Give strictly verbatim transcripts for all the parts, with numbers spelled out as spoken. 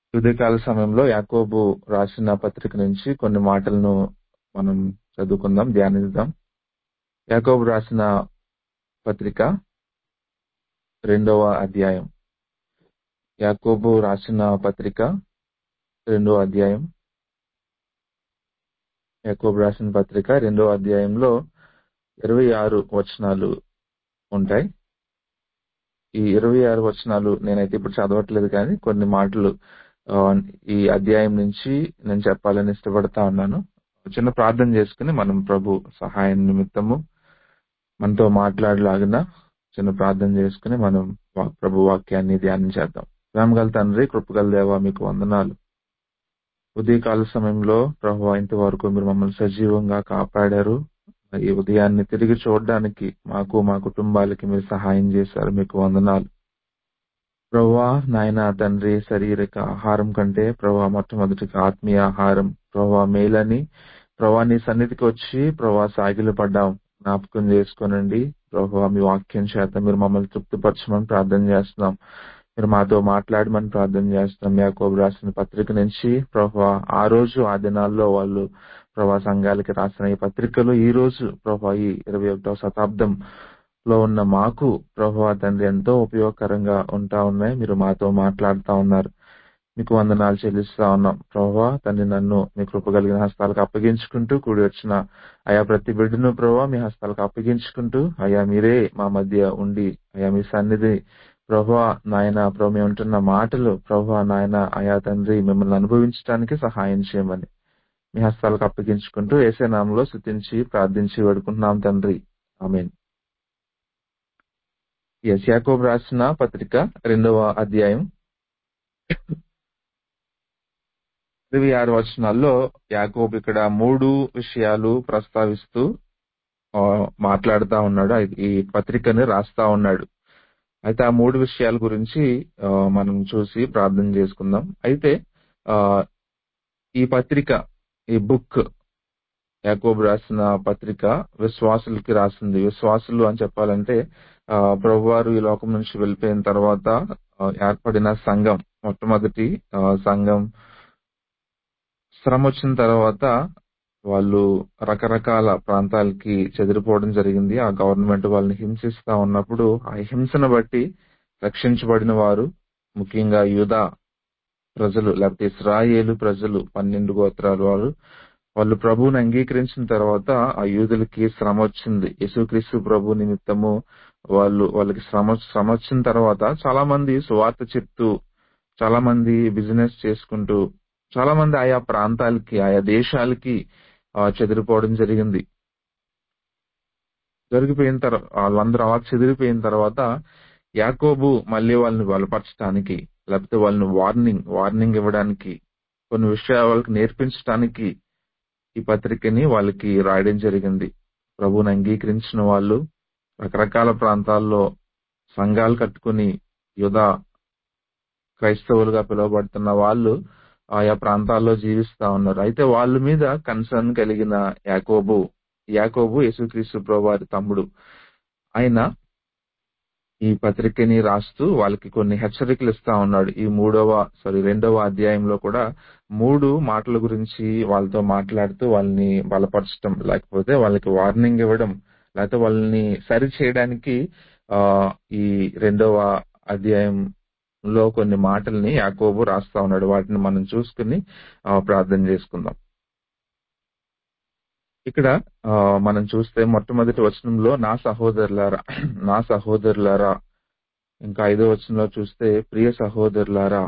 ఉదయకాల సమయంలో యాకోబు రాసిన పత్రిక నుంచి కొన్ని మాటలను మనం చదువుకుందాం, ధ్యానిద్దాం. యాకోబు రాసిన పత్రిక రెండవ అధ్యాయం. యాకోబు రాసిన పత్రిక రెండవ అధ్యాయం. యాకోబు రాసిన పత్రిక రెండవ అధ్యాయంలో ఇరవై ఆరు వచనాలు ఉంటాయి. ఈ ఇరవై ఆరు వచనాలు నేనైతే ఇప్పుడు చదవట్లేదు, కానీ కొన్ని మాటలు ఆ, ఈ అధ్యాయం నుంచి నేను చెప్పాలని ఇష్టపడతా ఉన్నాను. చిన్న ప్రార్థన చేసుకుని మనం ప్రభు సహాయం నిమిత్తము మనతో మాట్లాడలాగిన చిన్న ప్రార్థన చేసుకుని మనం వా- ప్రభు వాక్యాన్ని ధ్యానం చేద్దాం. ప్రేమగల తండ్రి, కృపగల దేవ, మీకు వందనాలు. ఉదయకాల సమయంలో ప్రభు ఇంతవరకు మీరు మమ్మల్ని సజీవంగా కాపాడారు. ఈ ఉదయాన్ని తిరిగి చూడడానికి మాకు మా కుటుంబాలకి మీరు సహాయం చేశారు. మీకు వందనాలు ప్రభువా. నాయన తండ్రి, శారీరక ఆహారం కంటే ప్రభువా మొట్టమొదటిగా ఆత్మీయ ఆహారం ప్రభువా మేలని ప్రభువా నీ సన్నిధికి వచ్చి ప్రభువా సాగిలు పడ్డాం. జ్ఞాపకం చేసుకోనండి ప్రభువా. మీ వాక్యం చేత మీరు మమ్మల్ని తృప్తిపరచమని ప్రార్థన చేస్తున్నాం. మీరు మాతో మాట్లాడమని ప్రార్థన చేస్తున్నాం. యాకోబు రాసిన పత్రిక నుంచి ప్రభువా ఆ రోజు ఆ దినాల్లో వాళ్ళు ప్రభా సంఘాలకి రాసిన ఈ పత్రికలు ఈ రోజు ప్రభా ఈ ఇరవై ఒకటవ శతాబ్దం లో ఉన్న మాకు ప్రభువా తండ్రి ఎంతో ఉపయోగకరంగా ఉంటా ఉన్నాయి. మీరు మాతో మాట్లాడుతా ఉన్నారు. మీకు వందనాలు చెల్లిస్తా ఉన్నాం ప్రభువా తండ్రి. నన్ను మీ కృప కలిగిన హస్తాలకు అప్పగించుకుంటూ కూడి వచ్చిన అయా ప్రతి బిడ్డను ప్రభువా మీ హస్తాలకు అప్పగించుకుంటూ అయా మీరే మా మధ్య ఉండి అయా మీ సన్నిధి ప్రభువా నాయన ప్రభు మేము ఉంటున్న మాటలు ప్రభువా నాయన అయా తండ్రి మిమ్మల్ని అనుభవించడానికి సహాయం చేయమని మీ హస్తాలకు అప్పగించుకుంటూ యేసే నామములో స్తుతించి ప్రార్థించి వేడుకుంటున్నాం తండ్రి. ఆమేన్. ఎస్ యాకోబు రాసిన పత్రిక రెండవ అధ్యాయం ఇరవై ఆరు వచనాల్లో యాకోబు ఇక్కడ మూడు విషయాలు ప్రస్తావిస్తూ ఆ, మాట్లాడుతా ఉన్నాడు. అది- ఈ పత్రికని రాస్తా ఉన్నాడు. అయితే ఆ మూడు విషయాల గురించి ఆ, మనం చూసి ప్రార్థన చేసుకుందాం. అయితే ఆ ఈ పత్రిక, ఈ బుక్ యాకోబు రాసిన పత్రిక విశ్వాసులకి రాసింది. విశ్వాసులు అని చెప్పాలంటే ఆ ప్రభువారు ఈ లోకం నుంచి వెళ్ళిపోయిన తర్వాత ఆ, ఏర్పడిన సంఘం. మొట్టమొదటి ఆ, సంఘం శ్రమ వచ్చిన తర్వాత వాళ్ళు రకరకాల ప్రాంతాలకి చెదిరిపోవడం జరిగింది. ఆ గవర్నమెంట్ వాళ్ళని హింసిస్తా ఉన్నప్పుడు ఆ హింసను బట్టి రక్షించబడిన వారు, ముఖ్యంగా యూదా ప్రజలు లేకపోతే ఇశ్రాయేలు ప్రజలు, పన్నెండు గోత్రాలు వారు వాళ్ళు ప్రభువుని అంగీకరించిన తర్వాత ఆ యూదులకి శ్రమ వచ్చింది. యేసుక్రీస్తు ప్రభు నిమిత్తము వాళ్ళు వాళ్ళకి శ్రమ శ్రమ వచ్చిన తర్వాత చాలా మంది సువార్త చెప్తూ, చాలా మంది బిజినెస్ చేసుకుంటూ, చాలా మంది ఆయా ప్రాంతాలకి ఆయా దేశాలకి ఆ, చెదిరిపోవడం జరిగింది. జరిగిపోయిన తర్వాత వాళ్ళందరూ అలా చెదిరిపోయిన తర్వాత యాకోబు మళ్ళీ వాళ్ళని బలపరచడానికి లేకపోతే వాళ్ళని వార్నింగ్ వార్నింగ్ ఇవ్వడానికి, కొన్ని విషయాలు వాళ్ళకి నేర్పించడానికి ఈ పత్రికని వాళ్ళకి రాయడం జరిగింది. ప్రభువుని అంగీకరించిన వాళ్ళు రకరకాల ప్రాంతాల్లో సంఘాలు కట్టుకుని యూదా క్రైస్తవులుగా పిలువబడుతున్న వాళ్ళు ఆయా ప్రాంతాల్లో జీవిస్తా ఉన్నారు. అయితే వాళ్ళ మీద కన్సర్న్ కలిగిన యాకోబు యాకోబు యేసుక్రీస్తు ప్రభు వారి తమ్ముడు. ఆయన ఈ పత్రికని రాస్తూ వాళ్ళకి కొన్ని హెచ్చరికలు ఇస్తా ఉన్నాడు. ఈ మూడవ సారీ రెండవ అధ్యాయంలో కూడా మూడు మాటల గురించి వాళ్ళతో మాట్లాడుతూ వాళ్ళని బలపరచడం, లేకపోతే వాళ్ళకి వార్నింగ్ ఇవ్వడం, లేకపోతే వాళ్ళని సరి చేయడానికి ఆ ఈ రెండవ అధ్యాయంలో కొన్ని మాటల్ని యాకోబు రాస్తా ఉన్నాడు. వాటిని మనం చూసుకుని ఆ, ప్రార్థన చేసుకుందాం. ఇక్కడ ఆ, మనం చూస్తే మొట్టమొదటి వచనంలో నా సహోదరులారా నా సహోదరులారా, ఇంకా ఐదో వచనంలో చూస్తే ప్రియ సహోదరులారా,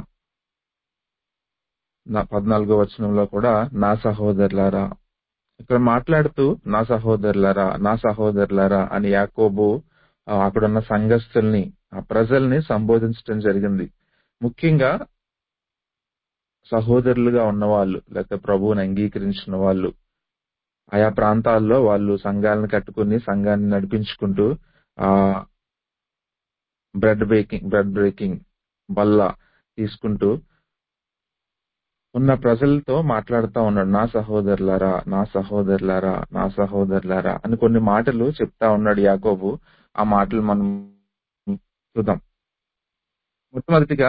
నా పద్నాలుగో వచనంలో కూడా నా సహోదరులారా. ఇక్కడ మాట్లాడుతూ నా సహోదరులారా నా సహోదరులారా అని యాకోబు ఆ, అక్కడున్న సంఘస్థుల్ని, ఆ ప్రజల్ని సంబోధించడం జరిగింది. ముఖ్యంగా సహోదరులుగా ఉన్నవాళ్ళు లేకపోతే ప్రభువుని అంగీకరించిన వాళ్ళు ఆయా ప్రాంతాల్లో వాళ్ళు సంఘాలను కట్టుకుని సంఘాన్ని నడిపించుకుంటూ ఆ బ్రెడ్ బేకింగ్ బ్రెడ్ బ్రేకింగ్ బల్ల తీసుకుంటూ ఉన్న ప్రజలతో మాట్లాడుతూ ఉన్నాడు. నా సహోదరులారా నా సహోదరులారా నా సహోదరులారా అని కొన్ని మాటలు చెప్తా ఉన్నాడు యాకోబు. ఆ మాటలు మనం చూద్దాం. మొట్టమొదటిగా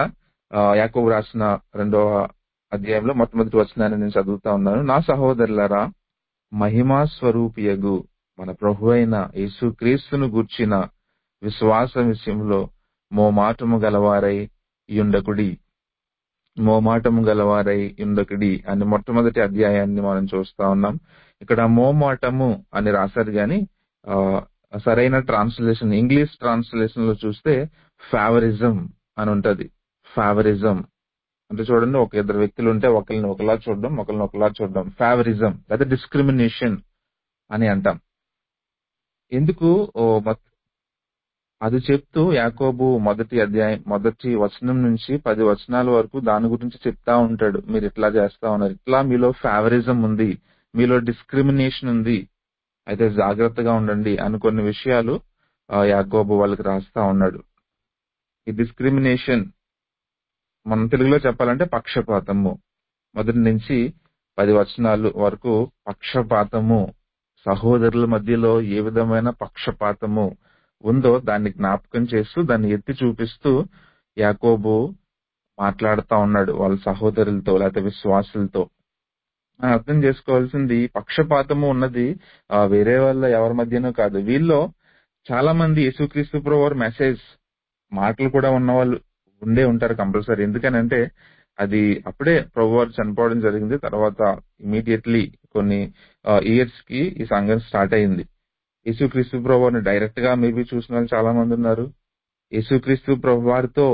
యాకోబు రాసిన రెండవ అధ్యాయంలో మొట్టమొదటి వచనాన్ని నేను చదువుతా ఉన్నాను. నా సహోదరులారా, మహిమా స్వరూపియగు మన ప్రభు అయిన యేసుక్రీస్తును గూర్చిన విశ్వాస విషయంలో మోమాటము గలవారై యుండకుడి మోమాటము గలవారై యుండకుడి అని మొట్టమొదటి అధ్యాయాన్ని మనం చూస్తా ఉన్నాం. ఇక్కడ మోమాటము అని రాశారు గాని ఆ, సరైన ట్రాన్స్లేషన్ ఇంగ్లీష్ ట్రాన్స్లేషన్ లో చూస్తే ఫేవరిజం అని ఉంటది. ఫేవరిజం అంటే చూడండి, ఒక ఇద్దరు వ్యక్తులు ఉంటే ఒకరిని ఒకలా చూడడం, ఒకరిని ఒకలా చూడడం ఫేవరిజం లేదా డిస్క్రిమినేషన్ అని అంటాం. ఎందుకు ఓ మొత్త- అది చెప్తూ యాకోబు మొదటి అధ్యాయం మొదటి వచనం నుంచి పది వచనాల వరకు దాని గురించి చెప్తా ఉంటాడు. మీరు ఇట్లా చేస్తా ఉన్నారు, ఇట్లా మీలో ఫేవరిజం ఉంది, మీలో డిస్క్రిమినేషన్ ఉంది, అయితే జాగ్రత్తగా ఉండండి అని కొన్ని విషయాలు ఆ, యాకోబు వాళ్ళకి రాస్తా ఉన్నాడు. ఈ డిస్క్రిమినేషన్ మనం తెలుగులో చెప్పాలంటే పక్షపాతము. మొదటి నుంచి పది వచనాలు వరకు పక్షపాతము, సహోదరుల మధ్యలో ఏ విధమైన పక్షపాతము ఉందో దాన్ని జ్ఞాపకం చేస్తూ దాన్ని ఎత్తి చూపిస్తూ యాకోబు మాట్లాడుతా ఉన్నాడు వాళ్ళ సహోదరులతో లేకపోతే విశ్వాసులతో. మనం అర్థం చేసుకోవాల్సింది పక్షపాతము ఉన్నది ఆ, వేరే వాళ్ళ ఎవరి మధ్యనో కాదు. వీళ్ళలో చాలా మంది యేసుక్రీస్తు ప్రభువారి మెసేజ్ మాటలు కూడా ఉన్న వాళ్ళు ఉండే ఉంటారు కంపల్సరీ. ఎందుకనంటే అది అప్పుడే ప్రభువారు చనిపోవడం జరిగింది. తర్వాత ఇమీడియట్లీ కొన్ని ఇయర్స్ కి ఈ సంఘం స్టార్ట్ అయింది. యేసుక్రీస్తు ప్రభువారిని డైరెక్ట్ గా మేబీ చూసిన వాళ్ళు చాలా మంది ఉన్నారు. యేసుక్రీస్తు ప్రభువారితో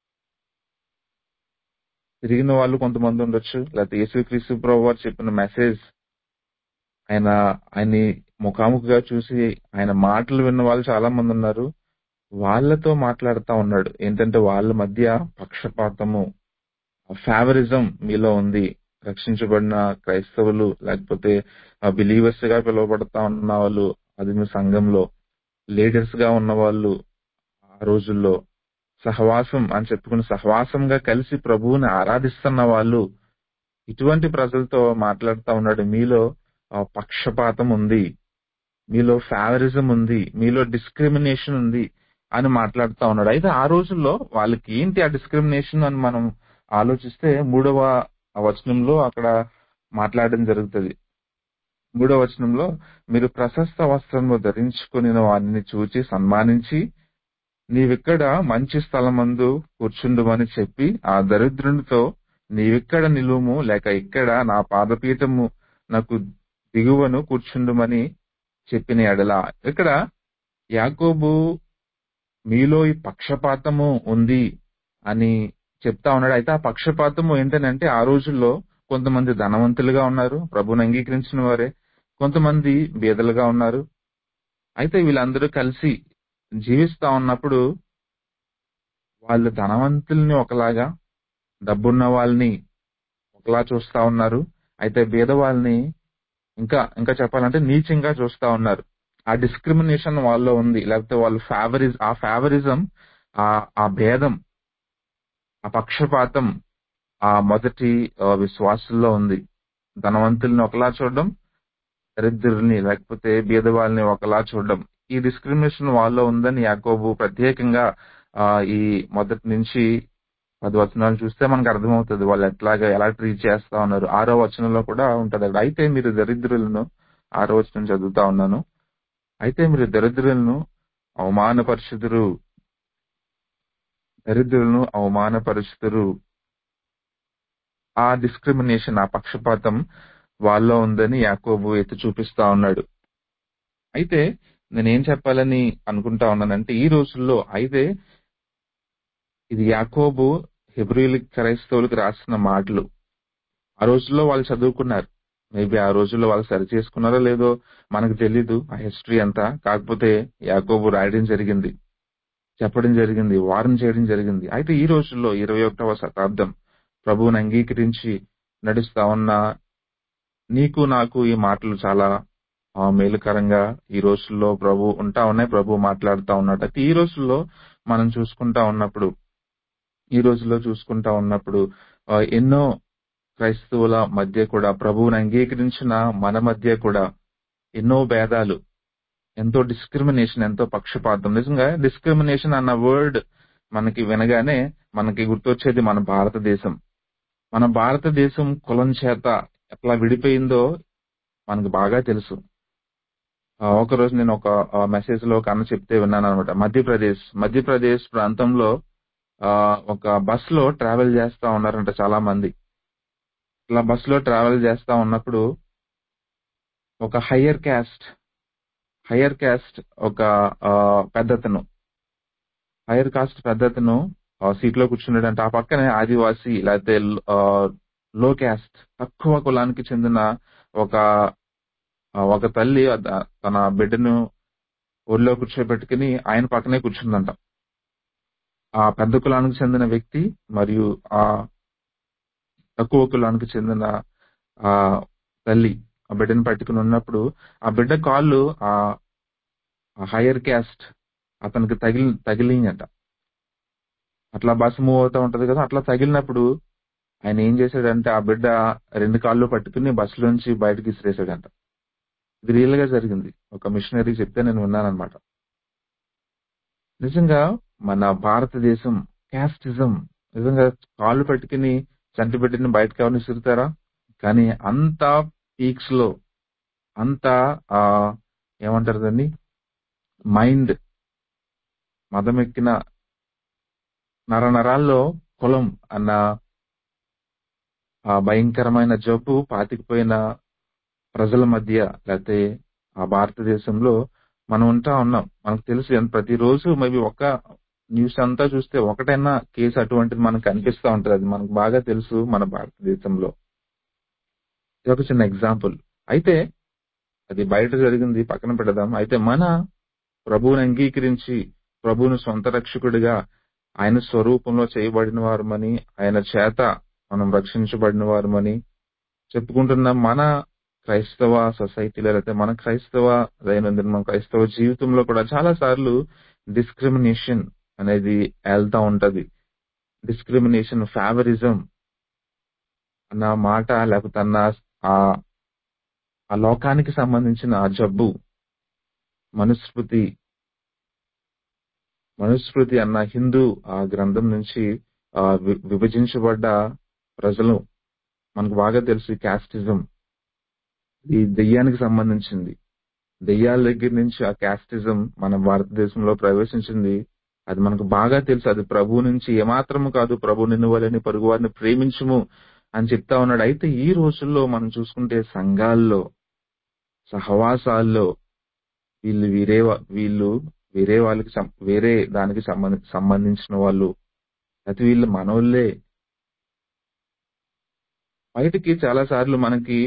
తిరిగిన వాళ్ళు కొంతమంది ఉండొచ్చు, లేకపోతే యేసుక్రీస్తు ప్రభువారు చెప్పిన మెసేజ్ ఆయన ఆయన్ని ముఖాముఖిగా చూసి ఆయన మాటలు విన్న వాళ్ళు చాలా మంది ఉన్నారు. వాళ్ళతో మాట్లాడుతా ఉన్నాడు. ఏంటంటే వాళ్ళ మధ్య పక్షపాతము, ఫేవరిజం మీలో ఉంది. రక్షించబడిన క్రైస్తవులు లేకపోతే బిలీవర్స్ గా పిలువబడతా ఉన్న వాళ్ళు, అది మీ సంఘంలో లీడర్స్ గా ఉన్న వాళ్ళు, ఆ రోజుల్లో సహవాసం అని చెప్పుకుని సహవాసంగా కలిసి ప్రభువుని ఆరాధిస్తున్న వాళ్ళు, ఇటువంటి ప్రజలతో మాట్లాడుతా ఉన్నాడు. మీలో ఆ, పక్షపాతం ఉంది, మీలో ఫేవరిజం ఉంది, మీలో డిస్క్రిమినేషన్ ఉంది అని మాట్లాడుతా ఉన్నాడు. అయితే ఆ రోజుల్లో వాళ్ళకి ఏంటి ఆ డిస్క్రిమినేషన్ అని మనం ఆలోచిస్తే మూడవ వచనంలో అక్కడ మాట్లాడడం జరుగుతుంది. మూడవ వచనంలో, మీరు ప్రశస్త వస్త్రము ధరించుకుని వారిని చూచి సన్మానించి నీవిక్కడ మంచి స్థలమందు కూర్చుండుమని చెప్పి ఆ దరిద్రునితో నీవిక్కడ నిలువుము, లేక ఇక్కడ నా పాదపీఠము నాకు దిగువను కూర్చుండుమని చెప్పిన ఎడల. ఇక్కడ యాకోబు మీలో ఈ పక్షపాతము ఉంది అని చెప్తా ఉన్నాడు. అయితే ఆ పక్షపాతము ఏంటనంటే ఆ రోజుల్లో కొంతమంది ధనవంతులుగా ఉన్నారు, ప్రభువుని అంగీకరించిన వారే, కొంతమంది బీదలుగా ఉన్నారు. అయితే వీళ్ళందరూ కలిసి జీవిస్తా ఉన్నప్పుడు వాళ్ళు ధనవంతుల్ని ఒకలాగా, డబ్బున్న వాళ్ళని ఒకలా చూస్తా ఉన్నారు. అయితే బీద వాళ్ళని ఇంకా ఇంకా చెప్పాలంటే నీచంగా చూస్తా ఉన్నారు. ఆ డిస్క్రిమినేషన్ వాళ్ళలో ఉంది. లేకపోతే వాళ్ళు ఫేవరిజ్ ఆ ఫేవరిజం, ఆ ఆ భేదం, ఆ పక్షపాతం ఆ మొదటి ఆ, విశ్వాసుల్లో ఉంది. ధనవంతుల్ని ఒకలా చూడడం, దరిద్రుల్ని లేకపోతే బీద వాళ్ళని ఒకలా చూడడం, ఈ డిస్క్రిమినేషన్ వాళ్ళలో ఉందని యాకోబు ప్రత్యేకంగా ఆ, ఈ మొదటి నుంచి పది వచనాలు చూస్తే మనకు అర్థమవుతుంది వాళ్ళు ఎట్లాగా ఎలా ట్రీట్ చేస్తా ఉన్నారు. ఆరో వచనంలో కూడా ఉంటది అక్కడ. అయితే మీరు దరిద్రులను, ఆరో వచనం చదువుతా ఉన్నాను. అయితే మీరు దరిద్రులను అవమానపరుచుదురు, దరిద్రులను అవమానపరుచుదురు. ఆ డిస్క్రిమినేషన్, ఆ పక్షపాతం వాళ్ళలో ఉందని యాకోబు ఎత్తి చూపిస్తా ఉన్నాడు. అయితే నేనేం చెప్పాలని అనుకుంటా ఉన్నానంటే ఈ రోజుల్లో అయితే ఇది యాకోబు హెబ్రీయుల క్రైస్తవులకు రాసిన మాటలు. ఆ రోజుల్లో వాళ్ళు చదువుకున్నారు. మేబీ ఆ రోజుల్లో వాళ్ళు సరి చేసుకున్నారో లేదో మనకు తెలీదు ఆ హిస్టరీ అంతా. కాకపోతే యాకోబు రాయడం జరిగింది, చెప్పడం జరిగింది, వార్న్ చేయడం జరిగింది. అయితే ఈ రోజుల్లో ఇరవై ఒకటవ శతాబ్దం ప్రభువుని అంగీకరించి నడుస్తా ఉన్న నీకు నాకు ఈ మాటలు చాలా ఆ, మేలుకరంగా ఈ రోజుల్లో ప్రభు ఉంటా ఉన్నాయి. ప్రభు మాట్లాడుతా ఉన్నాడు. అయితే ఈ రోజుల్లో మనం చూసుకుంటా ఉన్నప్పుడు ఈ రోజుల్లో చూసుకుంటా ఉన్నప్పుడు ఆ, ఎన్నో క్రైస్తవుల మధ్య కూడా, ప్రభువుని అంగీకరించిన మన మధ్య కూడా ఎన్నో భేదాలు, ఎంతో డిస్క్రిమినేషన్, ఎంతో పక్షపాతం. నిజంగా డిస్క్రిమినేషన్ అన్న వర్డ్ మనకి వినగానే మనకి గుర్తొచ్చేది మన భారతదేశం. మన భారతదేశం కులం చేత ఎట్లా విడిపోయిందో మనకు బాగా తెలుసు. ఆ, ఒకరోజు నేను ఒక మెసేజ్ లో ఒక అన్న చెప్తే విన్నాను అనమాట. మధ్యప్రదేశ్ మధ్యప్రదేశ్ ప్రాంతంలో ఆ ఒక బస్ లో ట్రావెల్ చేస్తా ఉన్నారంట చాలా మంది. ఇట్లా బస్ లో ట్రావెల్ చేస్తా ఉన్నప్పుడు ఒక హయ్యర్ క్యాస్ట్ హయ్యర్ క్యాస్ట్ ఒక ఆ, పెద్దతను హైయర్ కాస్ట్ పెద్దతను సీట్ లో కూర్చున్నాడంటే ఆ పక్కనే ఆదివాసి లేకపోతే లో క్యాస్ట్ తక్కువ కులానికి చెందిన ఒక ఆ, ఒక తల్లి అద- తన బిడ్డను ఒళ్ళో కూర్చోబెట్టుకుని ఆయన పక్కనే కూర్చుందంట. ఆ పెద్ద కులానికి చెందిన వ్యక్తి మరియు ఆ తక్కువ కులానికి చెందిన ఆ తల్లి ఆ బిడ్డను పట్టుకుని ఉన్నప్పుడు ఆ బిడ్డ కాళ్ళు ఆ హైయర్ క్యాస్ట్ అతనికి తగిలి తగిలిందట. అట్లా బస్సు మూవ్ అవుతా ఉంటది కదా, అట్లా తగిలినప్పుడు ఆయన ఏం చేశాడంటే ఆ బిడ్డ రెండు కాళ్ళు పట్టుకుని బస్సులోంచి బయటకి విసిరేశాడంట. ఇది రియల్ గా జరిగింది. ఒక మిషనరీ చెప్తే నేను విన్నానమాట. నిజంగా మన భారతదేశం క్యాస్టిజం నిజంగా కాళ్ళు పట్టుకుని చంటి బిడ్డని బయటకు ఎవరిని విసురుతారా? కానీ అంత పీక్స్ లో అంత ఆ ఏమంటారు దాన్ని మైండ్ మదమెక్కిన నరనరాల్లో కులం అన్న ఆ భయంకరమైన జబ్బు పాతికిపోయిన ప్రజల మధ్య లేకపోతే ఆ భారతదేశంలో మనం ఉంటా ఉన్నాం. మనకు తెలుసు ఎంత ప్రతిరోజు మేబీ ఒక న్యూస్ అంతా చూస్తే ఒకటైనా కేసు అటువంటిది మనకు కనిపిస్తా ఉంటది. అది మనకు బాగా తెలుసు మన భారతదేశంలో. ఇది ఒక చిన్న ఎగ్జాంపుల్. అయితే అది బయట జరిగింది పక్కన పెడదాం. అయితే మన ప్రభువుని అంగీకరించి ప్రభువును సొంత రక్షకుడిగా ఆయన స్వరూపంలో చేయబడిన వారమని ఆయన చేత మనం రక్షించబడిన వారమని చెప్పుకుంటున్న మన క్రైస్తవ సొసైటీలో లేకపోతే మన క్రైస్తవ దైనందిన మన క్రైస్తవ జీవితంలో కూడా చాలా సార్లు డిస్క్రిమినేషన్ అనేది వెళ్తా ఉంటది. డిస్క్రిమినేషన్ ఫేవరిజం అన్న మాట లేకపోతే అన్న ఆ ఆ లోకానికి సంబంధించిన ఆ జబ్బు మనుస్మృతి మనుస్మృతి అన్న హిందూ ఆ గ్రంథం నుంచి ఆ వి- విభజించబడ్డ ప్రజలు మనకు బాగా తెలుసు. క్యాస్టిజం ఈ దెయ్యానికి సంబంధించింది. దెయ్యాల దగ్గర నుంచి ఆ క్యాస్టిజం మన భారతదేశంలో ప్రవేశించింది. అది మనకు బాగా తెలుసు. అది ప్రభు నుంచి ఏమాత్రము కాదు. ప్రభు నిన్ను వలని పొరుగు వారిని ప్రేమించుము అని చెప్తా ఉన్నాడు. అయితే ఈ రోజుల్లో మనం చూసుకుంటే సంఘాల్లో సహవాసాల్లో వీళ్ళు వేరే వా- వీళ్ళు వేరే వాళ్ళకి సం- వేరే దానికి సంబంధ సంబంధించిన వాళ్ళు అయితే వీళ్ళు మనోళ్ళే. బయటికి చాలా సార్లు మనకి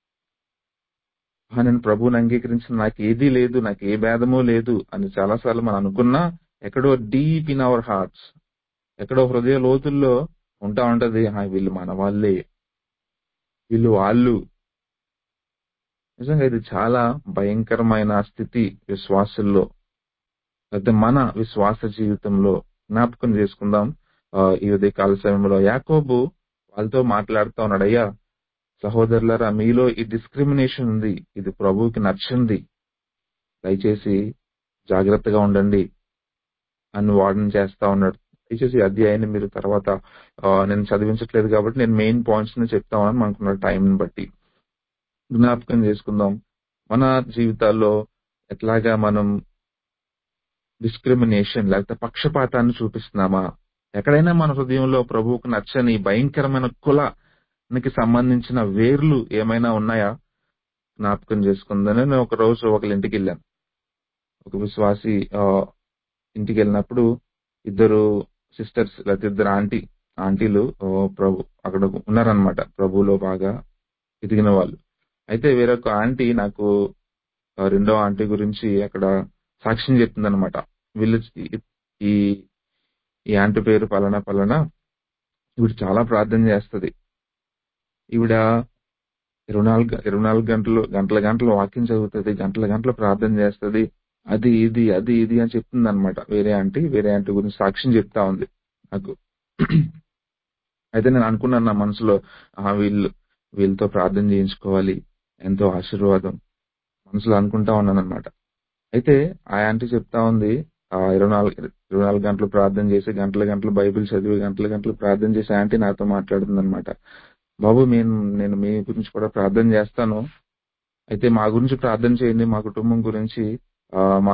"ఆ, నేను ప్రభువుని అంగీకరించిన నాకు ఏదీ లేదు, నాకు ఏ భేదమూ లేదు అని చాలా సార్లు మనం అనుకున్నా ఎక్కడో డీప్ ఇన్ అవర్ హార్ట్స్ ఎక్కడో హృదయ లోతుల్లో ఉంటా ఉంటది "ఆ, వీళ్ళు మన వాళ్ళే, వీళ్ళు వాళ్ళు". నిజంగా ఇది చాలా భయంకరమైన స్థితి విశ్వాసుల్లో, అయితే మన విశ్వాస జీవితంలో జ్ఞాపకం చేసుకుందాం. ఆ, ఈ ఉదయ కాల సమయంలో యాకోబు వాళ్ళతో మాట్లాడుతూ ఉన్నాడు, అయ్యా సహోదరులారా, మీలో ఈ డిస్క్రిమినేషన్ ఉంది, ఇది ప్రభువుకి నచ్చింది, దయచేసి జాగ్రత్తగా ఉండండి అని వార్న్ చేస్తా ఉన్నాడు. దయచేసి ఈ అధ్యాయాన్ని మీరు తర్వాత ఆ, నేను చదివించట్లేదు కాబట్టి నేను మెయిన్ పాయింట్స్ ని చెప్తా ఉన్నాను మనకున్న టైం బట్టి. జ్ఞాపకం చేసుకుందాం మన జీవితాల్లో ఎట్లాగా మనం డిస్క్రిమినేషన్ లేకపోతే పక్షపాతాన్ని చూపిస్తున్నామా? ఎక్కడైనా మన హృదయంలో ప్రభువుకు నచ్చని భయంకరమైన కులానికి సంబంధించిన వేర్లు ఏమైనా ఉన్నాయా? జ్ఞాపకం చేసుకుందని నేను ఒక రోజు ఒకళ్ళ ఇంటికి వెళ్ళాను. ఒక విశ్వాసి ఆ, ఇంటికి వెళ్ళినప్పుడు ఇద్దరు సిస్టర్స్ లేకపోతే ఇద్దరు ఆంటీ ఆంటీలు ఆ, ప్రభు అక్కడ ఉన్నారనమాట, ప్రభువులో బాగా ఎదిగిన వాళ్ళు. అయితే వేరొక ఆంటీ నాకు ఆ, రెండో ఆంటీ గురించి అక్కడ సాక్ష్యం చెప్తుందనమాట. వీళ్ళు ఈ ఈ ఆంటీ పేరు పలానా పలానా, ఈవిడ చాలా ప్రార్థన చేస్తది. ఈవిడ ఇరవై నాలుగు ఇరవై నాలుగు గంటలు గంటల గంటలు వాక్యం చదువుతుంది, గంటల గంటలు ప్రార్థన చేస్తది, అది ఇది అది ఇది అని చెప్తుంది అనమాట. వేరే ఆంటీ వేరే ఆంటీ గురించి సాక్ష్యం చెప్తా ఉంది నాకు. అయితే నేను అనుకున్నాను నా మనసులో, ఆ వీళ్ళు వీళ్ళతో ప్రార్థన చేయించుకోవాలి, ఎంతో ఆశీర్వాదం మనసులో అనుకుంటా ఉన్నాను అనమాట. అయితే ఆ ఆంటీ చెప్తా ఉంది, ఆ ఇరవై నాలుగు ఇరవై నాలుగు గంటలు ప్రార్థన చేసి గంటల గంటలు బైబిల్ చదివి గంటల గంటలు ప్రార్థన చేసి ఆంటీ నాతో మాట్లాడుతుంది అనమాట. బాబు నేను నేను మీ గురించి కూడా ప్రార్థన చేస్తాను, అయితే మా గురించి ప్రార్థన చేయండి, మా కుటుంబం గురించి. ఆ మా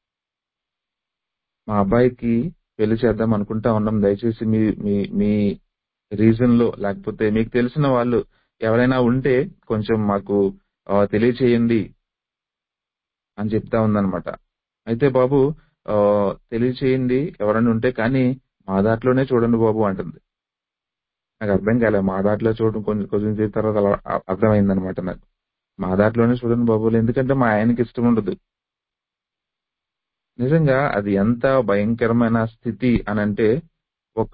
మా అబ్బాయికి పెళ్లి చేద్దాం అనుకుంటా ఉన్నాం, దయచేసి మీ మీ మీ రీజన్ లో లేకపోతే మీకు తెలిసిన వాళ్ళు ఎవరైనా ఉంటే కొంచెం మాకు ఆ, తెలియచేయండి అని చెప్తా ఉందన్నమాట. అయితే బాబు ఆ, తెలియచేయండి ఎవరైనా ఉంటే, కానీ మా దాంట్లోనే చూడండి బాబు అంటుంది. నాకు అర్థం కాలే, మా దాంట్లో చూడడం కొంచెం కొంచెం సేపు తర్వాత అలా అ- అర్థమైందనమాట నాకు. మా దాంట్లోనే చూడండి బాబు, ఎందుకంటే మా ఆయనకి ఇష్టం ఉండదు. నిజంగా అది ఎంత భయంకరమైన స్థితి అని అంటే, ఒక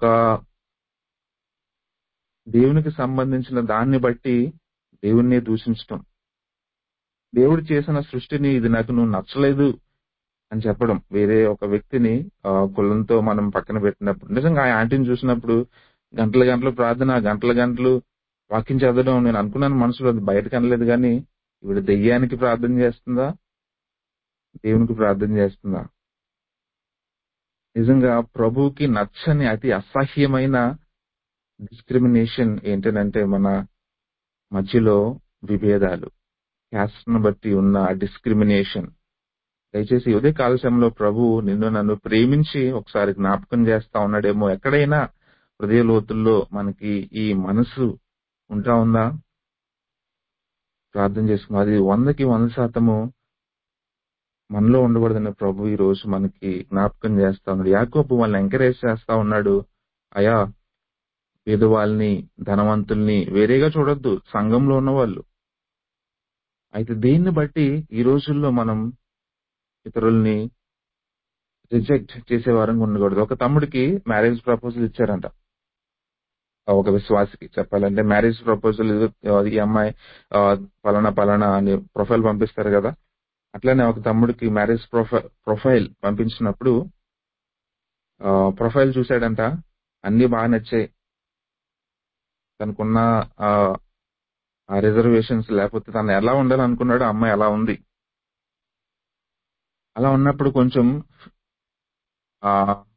దేవునికి సంబంధించిన దాన్ని బట్టి దేవుణ్ణి దూషించటం, దేవుడు చేసిన సృష్టిని ఇది నాకు నువ్వు నచ్చలేదు అని చెప్పడం, వేరే ఒక వ్యక్తిని ఆ, కులంతో మనం పక్కన పెట్టినప్పుడు, నిజంగా ఆ ఆంటీని చూసినప్పుడు గంటల గంటలు ప్రార్థన, గంటల గంటలు వాక్యం చదవడం, నేను అనుకున్నాను మనసులో, అది బయటకు అనలేదు కానీ ఇవిడ దెయ్యానికి ప్రార్థన చేస్తుందా దేవునికి ప్రార్థన చేస్తుందా? నిజంగా ప్రభువుకి నచ్చని అతి అసహ్యమైన డిస్క్రిమినేషన్ ఏంటంటే మన మధ్యలో విభేదాలు, క్యాస్ట్ ను బట్టి ఉన్న డిస్క్రిమినేషన్. దయచేసి ఈ ఉదయ కాల సమయంలో ప్రభు నిన్ను నన్ను ప్రేమించి ఒకసారి జ్ఞాపకం చేస్తా ఉన్నాడేమో. ఎక్కడైనా హృదయ లోతుల్లో మనకి ఈ మనసు ఉంటా ఉందా? ప్రార్థన చేసుకున్నాం, అది వందకి వంద శాతము మనలో ఉండకూడదని ప్రభు ఈ రోజు మనకి జ్ఞాపకం చేస్తా ఉన్నాడు. యాకోబు వాళ్ళని ఎంకరేజ్ చేస్తా ఉన్నాడు, అయా పేదవాళ్ళని ధనవంతుల్ని వేరేగా చూడొద్దు, సంఘంలో ఉన్న వాళ్ళు. అయితే దీన్ని బట్టి ఈ రోజుల్లో మనం ఇతరుల్ని రిజెక్ట్ చేసే వారంగా ఉండకూడదు. ఒక తమ్ముడికి మ్యారేజ్ ప్రపోజల్ ఇచ్చారంట, ఒక విశ్వాసికి చెప్పాలంటే. మ్యారేజ్ ప్రపోజల్ ఈ అమ్మాయి ఆ, పలానా పలానా అని ప్రొఫైల్ పంపిస్తారు కదా, అట్లనే ఒక తమ్ముడికి మ్యారేజ్ ప్రొఫైల్ ప్రొఫైల్ పంపించినప్పుడు ఆ, ప్రొఫైల్ చూశాడంట, అన్ని బాగా నచ్చాయి, తనకున్న ఆ రిజర్వేషన్స్ లేకపోతే తను ఎలా ఉండాలనుకున్నాడో ఆ అమ్మాయి అలా ఉంది. అలా ఉన్నప్పుడు కొంచెం ఆ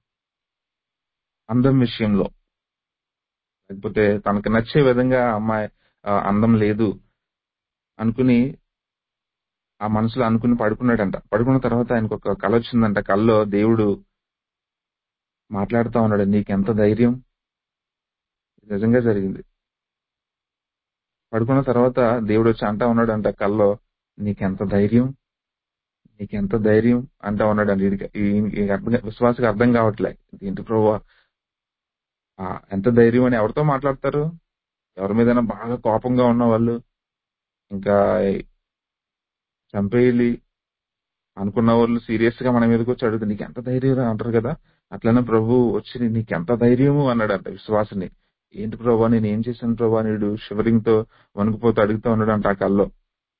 అందం విషయంలో లేకపోతే తనకు నచ్చే విధంగా ఆ అమ్మాయి ఆ, అందం లేదు అనుకుని ఆ మనసులో అనుకుని పడుకున్నాడంట. పడుకున్న తర్వాత ఆయనకు ఒక కళ వచ్చిందంట. కల్లో దేవుడు మాట్లాడుతా ఉన్నాడు, నీకెంత ధైర్యం. ఇది నిజంగా జరిగింది. పడుకున్న తర్వాత దేవుడు వచ్చి అంటా ఉన్నాడంట కల్లో, నీకెంత ధైర్యం, నీకెంత ధైర్యం అంటా ఉన్నాడంట. వీడికి ఈ- ఈ అర్థం- విశ్వాసకి అర్థం కావట్లే, ఏంటి ప్రభువా ఆ, ఎంత ధైర్యం అని ఎవరితో మాట్లాడతారు? ఎవరి మీదైనా బాగా కోపంగా ఉన్న వాళ్ళు ఇంకా చంపేయాలి అనుకున్న వాళ్ళు సీరియస్ గా మన మీదకి వచ్చి అడుగుతుంది, నీకు ఎంత ధైర్యం అంటారు కదా. అట్లనే ప్రభు వచ్చి నీకు ఎంత ధైర్యము అన్నాడంట విశ్వాసని. ఏంటి ప్రభా నేను ఏం చేశాను ప్రభా, నీడు షివరింగ్ తో వణుకుపోతూ అడుగుతా ఉన్నాడంట ఆ కల్లో.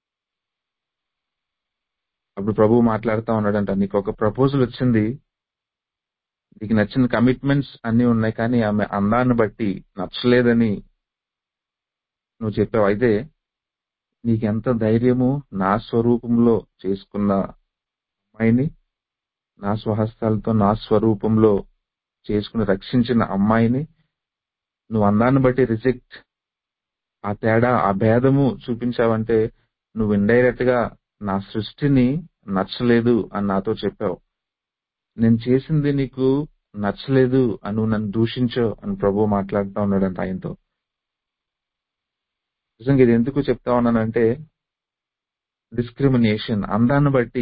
అప్పుడు ప్రభు మాట్లాడుతా ఉన్నాడంట, నీకు ఒక ప్రపోజల్ వచ్చింది, నీకు నచ్చిన కమిట్మెంట్స్ అన్ని ఉన్నాయి, కానీ ఆమె అందాన్ని బట్టి నచ్చలేదని నువ్వు చెప్పావు. అయితే నీకెంత ధైర్యము, నా స్వరూపంలో చేసుకున్న అమ్మాయిని, నా స్వహస్తాలతో నా స్వరూపంలో చేసుకుని రక్షించిన అమ్మాయిని నువ్వు అందాన్ని బట్టి రిజెక్ట్, ఆ తేడా ఆ భేదము చూపించావంటే నువ్వు ఇండైరెక్ట్ గా నా సృష్టిని నచ్చలేదు అని నాతో చెప్పావు. నేను చేసింది నీకు నచ్చలేదు అని నువ్వు నన్ను దూషించావు అని ప్రభు మాట్లాడుతూ ఉన్నాడంట ఆయనతో. నిజంగా ఇది ఎందుకు చెప్తా ఉన్నానంటే, డిస్క్రిమినేషన్, అందాన్ని బట్టి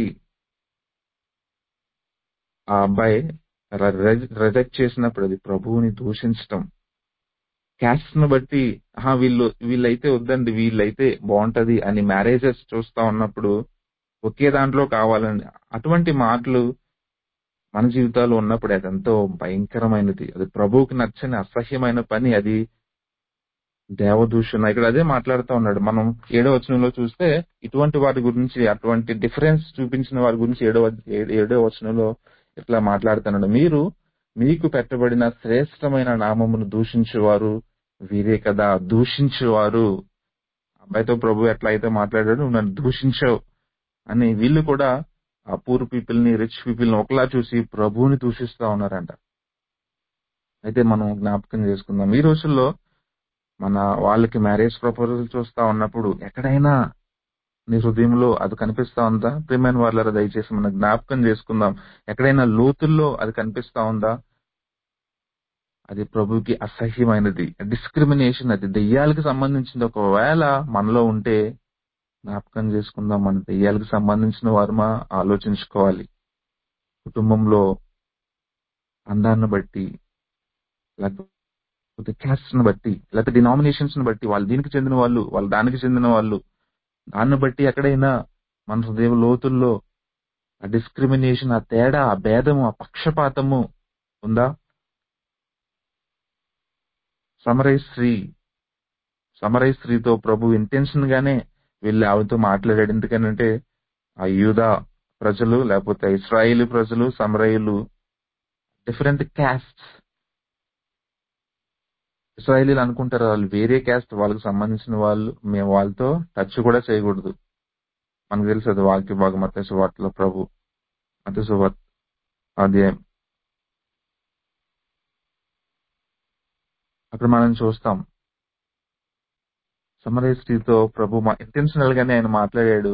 ఆ అబ్బాయి రిజెక్ట్ చేసినప్పుడు అది ప్రభువుని దూషించటం. క్యాస్ట్ ను బట్టి ఆహా వీళ్ళు వీళ్ళైతే వద్దండి వీళ్ళైతే బాగుంటది అని మ్యారేజెస్ చూస్తా ఉన్నప్పుడు ఒకే దాంట్లో కావాలని అటువంటి మాటలు మన జీవితాల్లో ఉన్నప్పుడు అది ఎంతో భయంకరమైనది. అది ప్రభువుకి నచ్చని అసహ్యమైన పని, అది దేవదూషణ. ఇక్కడ అదే మాట్లాడుతూ ఉన్నాడు. మనం ఏడో వచనంలో చూస్తే ఇటువంటి వారి గురించి, అటువంటి డిఫరెన్స్ చూపించిన వారి గురించి ఏడో ఏ- ఏడో వచనంలో ఇట్లా మాట్లాడుతున్నాడు, మీరు మీకు పెట్టబడిన శ్రేష్టమైన నామమును దూషించేవారు వీరే కదా. దూషించేవారు, అబ్బాయితో ప్రభు ఎట్లా అయితే మాట్లాడాడు, నువ్వు నన్ను దూషించావు అని వీళ్ళు కూడా ఆ పూర్ పీపుల్ ని రిచ్ పీపుల్ ని ఒకలా చూసి ప్రభువుని దూషిస్తా ఉన్నారంట. అయితే మనం జ్ఞాపకం చేసుకుందాం, ఈ రోజుల్లో మన వాళ్ళకి మ్యారేజ్ ప్రపోజల్ చూస్తా ఉన్నప్పుడు ఎక్కడైనా నీ హృదయంలో అది కనిపిస్తా ఉందా? ప్రియమైన వాళ్ళారా, దయచేసి మనం జ్ఞాపకం చేసుకుందాం. ఎక్కడైనా లోతుల్లో అది కనిపిస్తా ఉందా? అది ప్రభుకి అసహ్యమైనది. డిస్క్రిమినేషన్, అది దెయ్యాలకు సంబంధించింది. ఒకవేళ మనలో ఉంటే జ్ఞాపకం చేసుకుందాం. మన దెయ్యాలకు సంబంధించిన వారమా ఆలోచించుకోవాలి. కుటుంబంలో అందాన్ని బట్టి, లేకపోతే క్యాస్ట్ ని బట్టి, లేకపోతే డినామినేషన్స్ ని బట్టి, వాళ్ళు దీనికి చెందిన వాళ్ళు, వాళ్ళు దానికి చెందిన వాళ్ళు, దాన్ని బట్టి ఎక్కడైనా మన హృదయ లోతుల్లో ఆ డిస్క్రిమినేషన్, ఆ తేడా, ఆ భేదము, ఆ పక్షపాతము ఉందా? సమరయ స్త్రీ సమరయ స్త్రీతో ప్రభు ఇంటెన్షన్ గానే వెళ్ళి ఆవిడతో మాట్లాడాడు. ఎందుకనంటే ఆ యూదా ప్రజలు, లేకపోతే ఇస్రాయేలీ ప్రజలు, సమరయులు డిఫరెంట్ క్యాస్ట్స్. ఇస్రాయేలీలు అనుకుంటారు వాళ్ళు వేరే క్యాస్ట్, వాళ్ళకి సంబంధించిన వాళ్ళు, మేము వాళ్ళతో టచ్ కూడా చేయకూడదు. మనకు తెలుసు అది వాక్య భాగం మత్తయి సువార్తలో ప్రభు మత్తయి సువార్త అధ్యాయం అక్కడ మనం చూస్తాం. సమరయ స్త్రీతో ప్రభు ఇంటెన్షనల్ గానే ఆయన మాట్లాడాడు,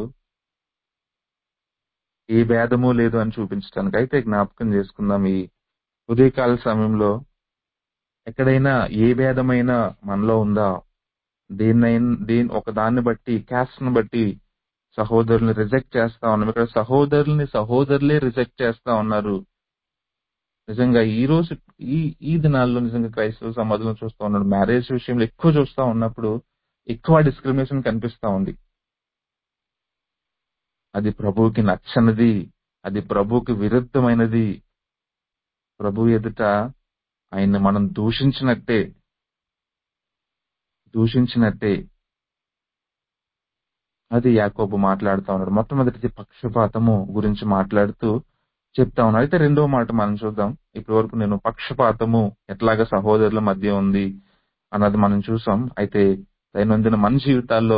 ఏ భేదము లేదు అని చూపించడానికి. అయితే జ్ఞాపకం చేసుకుందాం, ఈ ఉదయకాల సమయంలో ఎక్కడైనా ఏ భేదమైనా మనలో ఉందా? దేన్నైనా దేని ఒక దాన్ని బట్టి, క్యాస్ట్ ని బట్టి సహోదరుల్ని రిజెక్ట్ చేస్తా ఉన్నాం. ఇక్కడ సహోదరుల్ని సహోదరులే రిజెక్ట్ చేస్తా ఉన్నారు. నిజంగా ఈ రోజు ఈ ఈ దినాల్లో నిజంగా క్రైస్తవ సమాజంలో చూస్తా ఉన్నాడు, మ్యారేజ్ విషయంలో ఎక్కువ చూస్తా ఉన్నప్పుడు ఎక్కువ డిస్క్రిమినేషన్ కనిపిస్తా ఉంది. అది ప్రభువుకి నచ్చనిది, అది ప్రభువుకి విరుద్ధమైనది. ప్రభు ఎదుట ఆయన్ని మనం దూషించినట్టే దూషించినట్టే అది యాకోబు మాట్లాడుతా ఉన్నాడు. మొట్టమొదటిది పక్షపాతము గురించి మాట్లాడుతూ చెప్తా ఉన్నాడు. అయితే రెండో మాట మనం చూద్దాం. ఇప్పటి వరకు నేను పక్షపాతము ఎట్లాగా సహోదరుల మధ్య ఉంది అన్నది మనం చూసాం. అయితే దైనందిన మన జీవితాల్లో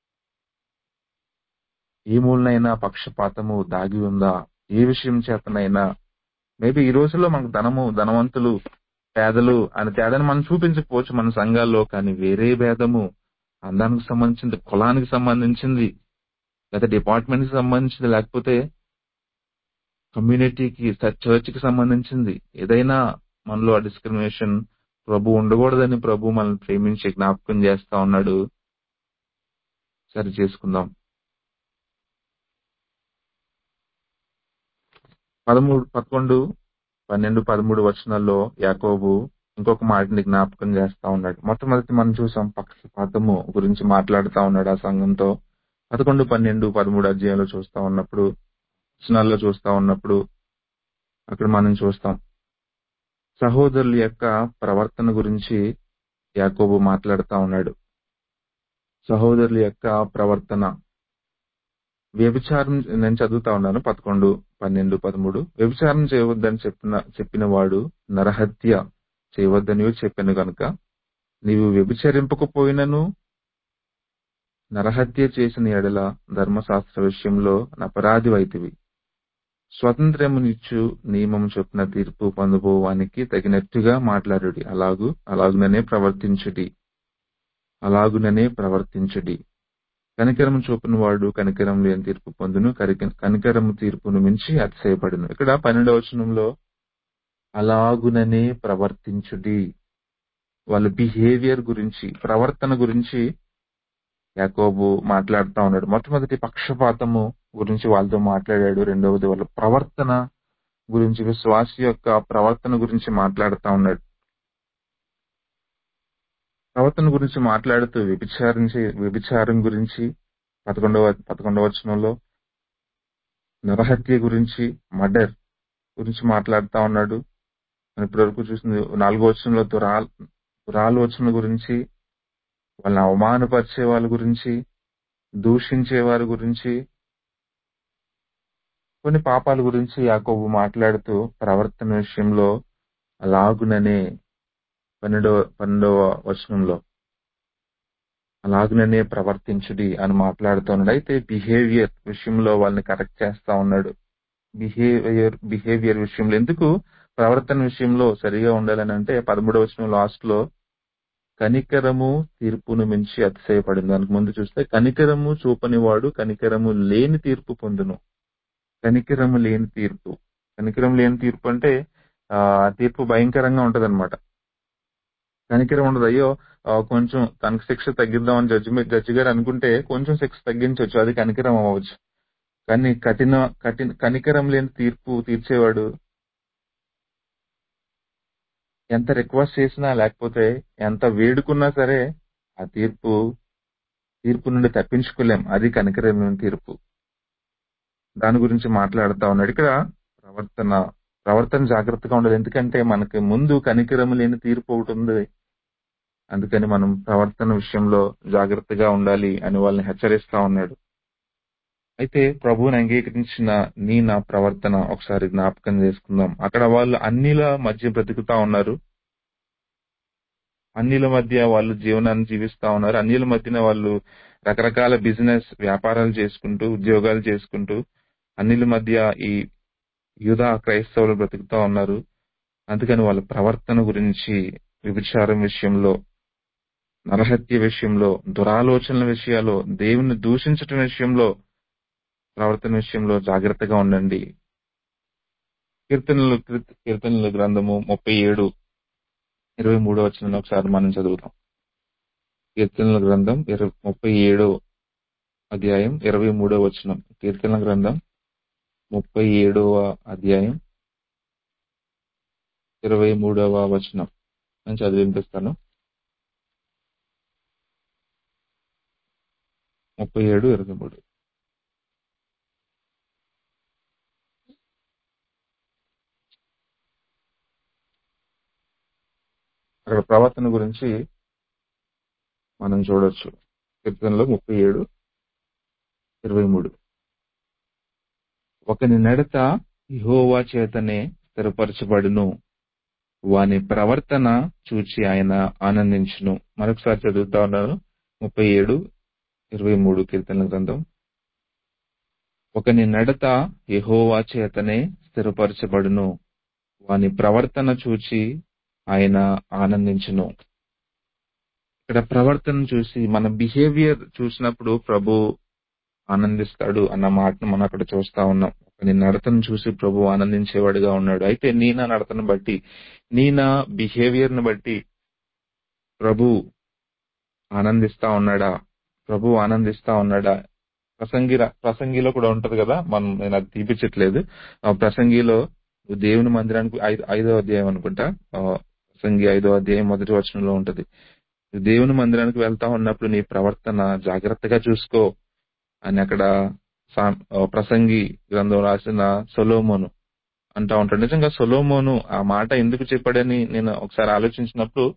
ఏ మూలనైనా పక్షపాతము దాగి ఉందా? ఏ విషయం చేతనైనా? మేబీ ఈ రోజుల్లో మనకు ధనము, ధనవంతులు, పేదలు అనే తేడాన్ని మనం చూపించకపోవచ్చు మన సంఘాల్లో. కానీ వేరే భేదము, అందానికి సంబంధించింది, కులానికి సంబంధించింది, లేదా డిపార్ట్మెంట్ కి సంబంధించింది, లేకపోతే కమ్యూనిటీకి, చర్చ్ కి సంబంధించింది, ఏదైనా మనలో ఆ డిస్క్రిమినేషన్ ప్రభు ఉండకూడదని ప్రభు మనల్ని ప్రేమించి జ్ఞాపకం చేస్తా ఉన్నాడు. సరి చేసుకుందాం. పదమూడు పదకొండు పన్నెండు పదమూడు వచనాల్లో యాకోబు ఇంకొక మాటని జ్ఞాపకం చేస్తా ఉన్నాడు. మొట్టమొదటి మనం చూసాం, పక్షపాతము గురించి మాట్లాడుతా ఉన్నాడు ఆ సంఘంతో. పదకొండు పన్నెండు పదమూడు అధ్యాయంలో చూస్తా ఉన్నప్పుడు, వచనాల్లో చూస్తా ఉన్నప్పుడు అక్కడ మనం చూస్తాం సహోదరుల యొక్క ప్రవర్తన గురించి యాకోబు మాట్లాడుతా ఉన్నాడు. సహోదరుల యొక్క ప్రవర్తన, వ్యభిచారం, నేను చదువుతా ఉన్నాను పదకొండు పన్నెండు పదమూడు. వ్యభిచారం చేయవద్దని చెప్పిన చెప్పిన వాడు నరహత్య చేయవద్దని చెప్పాను గనుక నీవు వ్యభిచరింపకపోయినను నరహత్య చేసిన ఎడల ధర్మశాస్త్ర విషయంలో అపరాధి వైతివి. స్వతంత్రమునిచ్చు నియమము చొప్పున తీర్పు పొందబోవానికి తగినట్టుగా మాట్లాడుడి. అలాగు అలాగుననే ప్రవర్తించుడి అలాగుననే ప్రవర్తించుడి కనికరము చూపిన వాడు కనికరం లేని తీర్పు పొందును, కనికరము తీర్పును మించి అతిశయపడును. ఇక్కడ పన్నెండవ వచనంలో అలాగుననే ప్రవర్తించుడి, వాళ్ళ బిహేవియర్ గురించి, ప్రవర్తన గురించి యాకోబు మాట్లాడుతా ఉన్నాడు. మొట్టమొదటి పక్షపాతము గురించి వాళ్ళతో మాట్లాడాడు. రెండవది వాళ్ళ ప్రవర్తన గురించి, విశ్వాస యొక్క ప్రవర్తన గురించి మాట్లాడుతా ఉన్నాడు. ప్రవర్తన గురించి మాట్లాడుతూ వ్యభిచారించి వ్యభిచారం గురించి పదకొండవ పదకొండవ వచనంలో, నరహత్య గురించి, మర్డర్ గురించి మాట్లాడుతా ఉన్నాడు. ఇప్పటి వరకు చూసింది నాలుగో వచనంలో దురా దురాలోచన గురించి, వాళ్ళని అవమానపరిచే వాళ్ళ గురించి, దూషించే వారి గురించి, కొన్ని పాపాల గురించి యాకోబు మాట్లాడుతూ ప్రవర్తన విషయంలో అలాగుననే పన్నెండవ పన్నెండవ వచనంలో అలాగుననే ప్రవర్తించుడి అని మాట్లాడుతూ ఉన్నాడు. అయితే బిహేవియర్ విషయంలో వాళ్ళని కరెక్ట్ చేస్తా ఉన్నాడు. బిహేవియర్ బిహేవియర్ విషయంలో ఎందుకు ప్రవర్తన విషయంలో సరిగా ఉండాలని అంటే పదమూడవ వచనం లాస్ట్ లో కనికరము తీర్పును మించి అతిశయపడింది. దానికి ముందు చూస్తే కనికరము చూపని వాడు కనికరము లేని తీర్పు పొందును. కనికరము లేని తీర్పు కనికరం లేని తీర్పు అంటే ఆ తీర్పు భయంకరంగా ఉంటదన్నమాట. కనికరం ఉండదు. అయ్యో ఆ, కొంచెం తనకు శిక్ష తగ్గిద్దామని జడ్జి జడ్జి గారు అనుకుంటే కొంచెం శిక్ష తగ్గించవచ్చు, అది కనికరం అవ్వచ్చు. కానీ కఠిన కఠిన కనికరం లేని తీర్పు తీర్చేవాడు ఎంత రిక్వెస్ట్ చేసినా లేకపోతే ఎంత వేడుకున్నా సరే ఆ తీర్పు తీర్పు నుండి తప్పించుకోలేం. అది కనికరం లేని తీర్పు. దాని గురించి మాట్లాడుతా ఉన్నాడు ఇక్కడ. ప్రవర్తన ప్రవర్తన జాగ్రత్తగా ఉండాలి. ఎందుకంటే మనకి ముందు కనికరం లేని తీర్పు ఒకటి ఉంది. అందుకని మనం ప్రవర్తన విషయంలో జాగ్రత్తగా ఉండాలి అని వాళ్ళని హెచ్చరిస్తా ఉన్నాడు. అయితే ప్రభువుని అంగీకరించిన నీ నా ప్రవర్తన ఒకసారి జ్ఞాపకం చేసుకుందాం. అక్కడ వాళ్ళు అన్నిల మధ్య బ్రతుకుతా ఉన్నారు. అన్నిల మధ్య వాళ్ళు జీవనాన్ని జీవిస్తా ఉన్నారు. అన్నిల మధ్యన వాళ్ళు రకరకాల బిజినెస్ వ్యాపారాలు చేసుకుంటూ ఉద్యోగాలు చేసుకుంటూ అన్నిల మధ్య ఈ యూదా క్రైస్తవులు బ్రతుకుతా ఉన్నారు. అందుకని వాళ్ళ ప్రవర్తన గురించి వ్యభిచారం విషయంలో, నరహత్య విషయంలో, దురాలోచనల విషయాల్లో, దేవుని దూషించటం విషయంలో, ప్రవర్తన విషయంలో జాగ్రత్తగా ఉండండి. కీర్తనలు కీర్తనల గ్రంథము ముప్పై ఏడు ఇరవై మూడో వచనం ఒకసారి మనం చదువుతాం. కీర్తనల గ్రంథం ఇరవై ముప్పై ఏడో అధ్యాయం ఇరవై మూడో వచనం. కీర్తనల గ్రంథం ముప్పై ఏడవ అధ్యాయం ఇరవై మూడవ వచనం నేను చదివి వినిపిస్తాను. ముప్పై ఏడు ఇరవై మూడు అక్కడ ప్రవర్తన గురించి మనం చూడొచ్చు. కీర్తనలో ముప్పై ఏడు ఇరవై మూడు ఒకని నడత యెహోవా చేతనే స్థిరపరచబడును, వాని ప్రవర్తన చూచి ఆయన ఆనందించును. మరొకసారి చదువుతా ఉన్నాను. ముప్పై ఏడు ఇరవై మూడు కీర్తనల గ్రంథం. ఒకని నడత యెహోవా చేతనే స్థిరపరచబడును, వాని ప్రవర్తన చూచి ఆయన ఆనందించును. ఇక్కడ ప్రవర్తన చూసి మన బిహేవియర్ చూసినప్పుడు ప్రభు ఆనందిస్తాడు అన్న మాటను మనం అక్కడ చూస్తా ఉన్నాం. ఒకని నడతను చూసి ప్రభు ఆనందించేవాడిగా ఉన్నాడు. అయితే నీ నా నడతను బట్టి, నీ నా బిహేవియర్ ను బట్టి ప్రభు ఆనందిస్తా ఉన్నాడా? ప్రభు ఆనందిస్తా ఉన్నాడా? ప్రసంగి ప్రసంగిలో కూడా ఉంటది కదా, మనం నేను అది తీపించట్లేదు. ఆ ప్రసంగిలో దేవుని మందిరానికి ఐదు ఐదో అధ్యాయం అనుకుంటా, ఆ, ప్రసంగి ఐదో అధ్యాయం మొదటి వచనంలో ఉంటది. దేవుని మందిరానికి వెళ్తా ఉన్నప్పుడు నీ ప్రవర్తన జాగ్రత్తగా చూసుకో అని అక్కడ సా- ఆ, ప్రసంగి గ్రంథం రాసిన సొలొమోను అంటా ఉంటాడు. నిజంగా సొలొమోను ఆ మాట ఎందుకు చెప్పాడని నేను ఒకసారి ఆలోచించినప్పుడు,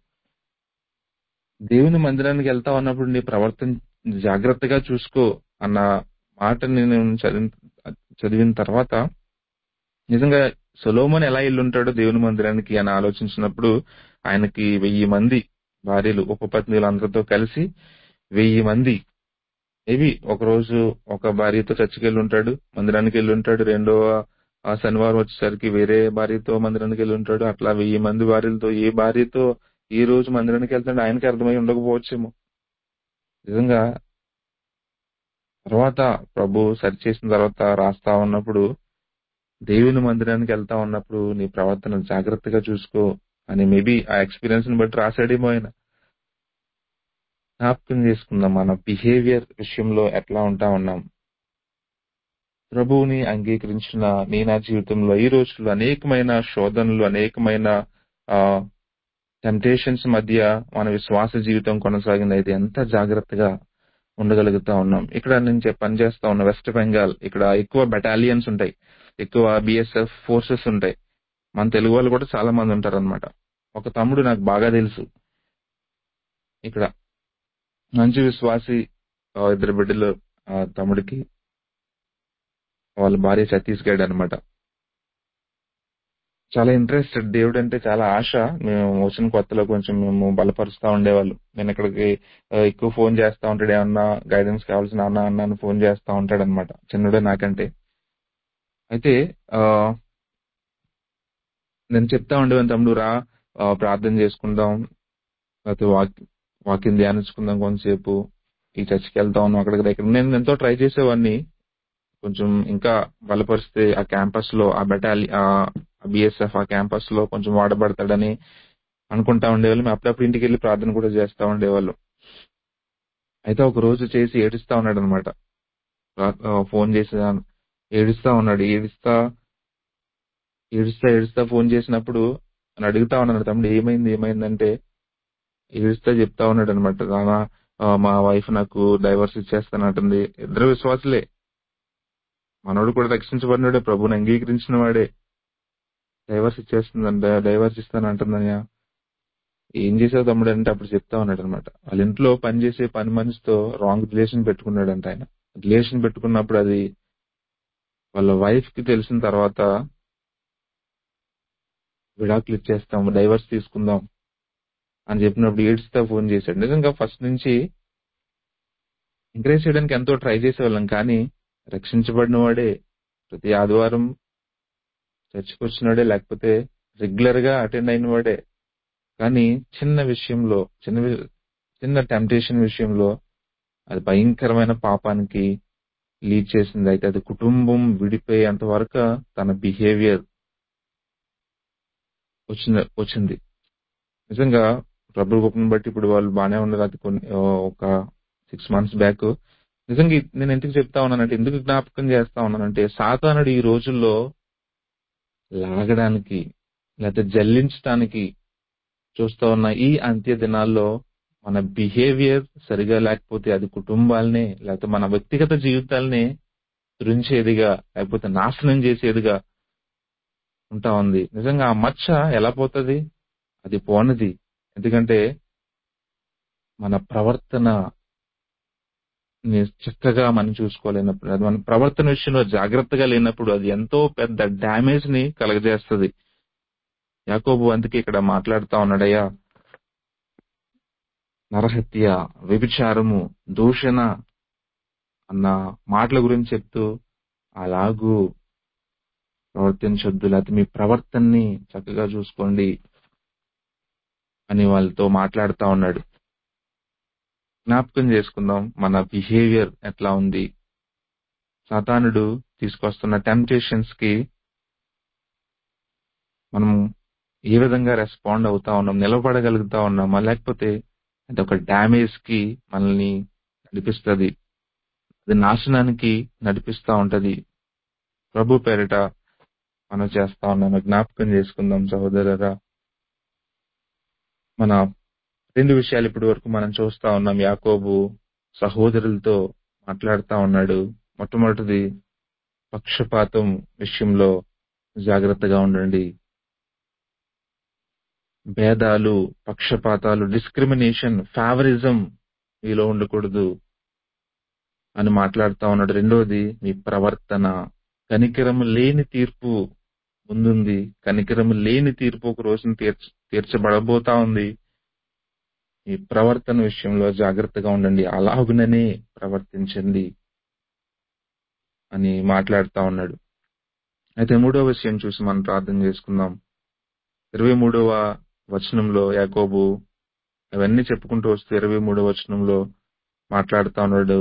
దేవుని మందిరానికి వెళ్తా ఉన్నప్పుడు నీ ప్రవర్తన జాగ్రత్తగా చూసుకో అన్న మాటని నేను చదివిన చదివిన తర్వాత నిజంగా సొలొమోను ఎలా ఇల్లుంటాడో దేవుని మందిరానికి అని ఆలోచించినప్పుడు, ఆయనకి వెయ్యి మంది భార్యలు, ఉపపత్నులు అందరితో కలిసి వెయ్యి మంది. ఇవి ఒక రోజు ఒక భార్యతో చర్చికి వెళ్ళి ఉంటాడు, మందిరానికి వెళ్ళి ఉంటాడు. రెండవ ఆ శనివారం వచ్చేసరికి వేరే భార్యతో మందిరానికి వెళ్ళి ఉంటాడు. అట్లా వెయ్యి మంది భార్యలతో ఏ భార్యతో ఈ రోజు మందిరానికి వెళ్తాడు ఆయనకి అర్థమై ఉండకపోవచ్చేమో. నిజంగా తర్వాత ప్రభు సరి చేసిన తర్వాత రాస్తా ఉన్నప్పుడు, దేవుని మందిరానికి వెళ్తా ఉన్నప్పుడు నీ ప్రవర్తన జాగ్రత్తగా చూసుకో అని మేబీ ఆ ఎక్స్పీరియన్స్ ని బట్టి రాశాడేమో ఆయన. జ్ఞాపకం చేసుకుందాం మన బిహేవియర్ విషయంలో ఎట్లా ఉంటా ఉన్నాం. ప్రభువుని అంగీకరించిన నీ నా జీవితంలో ఈ రోజుల్లో అనేకమైన శోధనలు, అనేకమైన ఆ టెంప్టేషన్స్ మధ్య మన విశ్వాస జీవితం కొనసాగింది. అయితే ఎంత జాగ్రత్తగా ఉండగలుగుతా ఉన్నాం. ఇక్కడ నేను పనిచేస్తా ఉన్న వెస్ట్ బెంగాల్, ఇక్కడ ఎక్కువ బెటాలియన్స్ ఉంటాయి, ఎక్కువ బిఎస్ఎఫ్ ఫోర్సెస్ ఉంటాయి. మన తెలుగు వాళ్ళు కూడా చాలా మంది ఉంటారు అనమాట. ఒక తమ్ముడు నాకు బాగా తెలుసు, ఇక్కడ మంచి విశ్వాసి, ఆ, ఇద్దరు బిడ్డలు. ఆ తమ్ముడికి వాళ్ళ భార్య ఛత్తీస్గఢ్ అనమాట. చాలా ఇంట్రెస్టెడ్, దేవుడు అంటే చాలా ఆశ. మేము వచ్చిన కొత్తలో కొంచెం మేము బలపరుస్తా ఉండేవాళ్ళు. నేను ఇక్కడికి ఆ, ఎక్కువ ఫోన్ చేస్తా ఉంటాడు, ఏమన్నా గైడెన్స్ కావాల్సిన అన్న అన్న అని ఫోన్ చేస్తా ఉంటాడు అనమాట. చిన్నడే నాకంటే. అయితే ఆహ్, నేను చెప్తా ఉండేవాడిని, తమ్ముడు రా ఆహ్, ప్రార్థన చేసుకుందాం. లేకపోతే వాక్ వాక్యం ధ్యానించుకుందాం కొంతసేపు. ఈ చర్చ్‌కెళ్తా ఉన్నాం అక్కడికి దగ్గర. నేను ఎంతో ట్రై చేసేవాడిని. కొంచెం ఇంకా బలపరిస్తే ఆ క్యాంపస్‌లో ఆ బెటాలి ఆహ్, బీఎస్ఎఫ్ ఆ క్యాంపస్‌లో కొంచెం వాడబడతాడని అనుకుంటా ఉండేవాళ్ళం. అప్పుడప్పుడు ఇంటికెళ్ళి ప్రార్థన కూడా చేస్తా ఉండేవాళ్ళం. అయితే ఒక రోజు చేసి ఏడుస్తా ఉన్నాడనమాట. రా- ఆ, ఫోన్ చేసి ఏడుస్తా ఉన్నాడు. ఏడుస్తా ఏడుస్తా ఏడుస్తా ఫోన్ చేసినప్పుడు అని అడుగుతా ఉన్నాడు, తమ్ముడు ఏమైంది ఏమైందంటే ఏడుస్తా చెప్తా ఉన్నాడు అనమాట. నాన్న, ఆ, మా వైఫ్ నాకు డైవర్స్ ఇచ్చేస్తానంటుంది. ఇద్దరు విశ్వాసులే. మనోడు కూడా రక్షించబడినాడే, ప్రభుని అంగీకరించిన వాడే. డైవర్స్ ఇచ్చేస్తుందంట, డైవర్స్ ఇస్తానంటుందయ్యా. ఏం చేసావు తమ్ముడు అంటే అప్పుడు చెప్తా ఉన్నాడు అనమాట. వాళ్ళ ఇంట్లో పనిచేసే పని మనిషితో రాంగ్ రిలేషన్ పెట్టుకున్నాడంట ఆయన. రిలేషన్ పెట్టుకున్నప్పుడు అది వాళ్ళ వైఫ్ కి తెలిసిన తర్వాత విడాకులు ఇచ్చేస్తాం, డైవర్స్ తీసుకుందాం అని చెప్పినప్పుడు ఏడుస్తా ఫోన్ చేశాడు. నిజంగా ఫస్ట్ నుంచి ఎంకరేజ్ చేయడానికి ఎంతో ట్రై చేసేవాళ్ళం, కానీ రక్షించబడిన వాడే, ప్రతి ఆదివారం చర్చికి వచ్చినాడే, లేకపోతే రెగ్యులర్ గా అటెండ్ అయిన వాడే. కానీ చిన్న విషయంలో, చిన్న వి- చిన్న టెంప్టేషన్ విషయంలో అది భయంకరమైన పాపానికి లీడ్ చేసింది. అయితే అది కుటుంబం విడిపోయేంత వరకు తన బిహేవియర్ వచ్చింది వచ్చింది నిజంగా ప్రభు గొప్పని బట్టి ఇప్పుడు వాళ్ళు బాగానే ఉన్నారు. అది కొన్ని ఆ, ఒక సిక్స్ మంత్స్ బ్యాక్. నిజంగా ఇది నేను ఎందుకు చెప్తా ఉన్నానంటే, ఎందుకు జ్ఞాపకం చేస్తా ఉన్నానంటే, సాతానుడు ఈ రోజుల్లో లాగడానికి లేకపోతే జల్లించడానికి చూస్తా ఉన్న ఈ అంత్య దినాల్లో మన బిహేవియర్ సరిగా లేకపోతే అది కుటుంబాలనే లేకపోతే మన వ్యక్తిగత జీవితాలనే తురించేదిగా లేకపోతే నాశనం చేసేదిగా ఉంటా ఉంది. నిజంగా ఆ మచ్చ ఎలా పోతుంది? అది పోనిది. ఎందుకంటే మన ప్రవర్తన ని చక్కగా మనం చూసుకోలేనప్పుడు, అది మన ప్రవర్తన విషయంలో జాగ్రత్తగా లేనప్పుడు అది ఎంతో పెద్ద డ్యామేజ్ ని కలగజేస్తుంది. యాకోబు అందుకే ఇక్కడ మాట్లాడుతా ఉన్నాడయ్యా, నరహత్య, వ్యభిచారము, దూషణ అన్న మాటల గురించి చెప్తూ అలాగూ ప్రవర్తించొద్దు, లేకపోతే మీ ప్రవర్తనని చక్కగా చూసుకోండి అని వాళ్ళతో మాట్లాడుతా ఉన్నాడు. జ్ఞాపకం చేసుకుందాం మన బిహేవియర్ ఎట్లా ఉంది. సాతానుడు తీసుకొస్తున్న టెంప్టేషన్స్ కి మనం ఏ విధంగా రెస్పాండ్ అవుతా ఉన్నాం, నిలబడగలుగుతా ఉన్నామా, లేకపోతే అది ఒక డ్యామేజ్ కి మనల్ని నడిపిస్తుంది, అది నాశనానికి నడిపిస్తా ఉంటది. ప్రభు పేరిట మనం చేస్తా ఉన్నాము. జ్ఞాపకం చేసుకుందాం సహోదరురా. మన రెండు విషయాలు ఇప్పటి వరకు మనం చూస్తా ఉన్నాం. యాకోబు సహోదరులతో మాట్లాడుతా ఉన్నాడు. మొట్టమొదటిది, పక్షపాతం విషయంలో జాగ్రత్తగా ఉండండి. భేదాలు, పక్షపాతాలు, డిస్క్రిమినేషన్, ఫేవరిజం మీలో ఉండకూడదు అని మాట్లాడుతా ఉన్నాడు. రెండోది, మీ ప్రవర్తన. కనికరము లేని తీర్పు ముందుంది. కనికరము లేని తీర్పు ఒక రోజున తీర్చ తీర్చబడబోతా ఉంది. ఈ ప్రవర్తన విషయంలో జాగ్రత్తగా ఉండండి, అలాగుననే ప్రవర్తించండి అని మాట్లాడుతా ఉన్నాడు. అయితే మూడో విషయం చూసి మనం ప్రార్థన చేసుకుందాం. ఇరవై మూడవ వచనంలో యాకోబు అవన్నీ చెప్పుకుంటూ వస్తూ ఇరవై మూడవ వచనంలో మాట్లాడుతా ఉన్నాడు.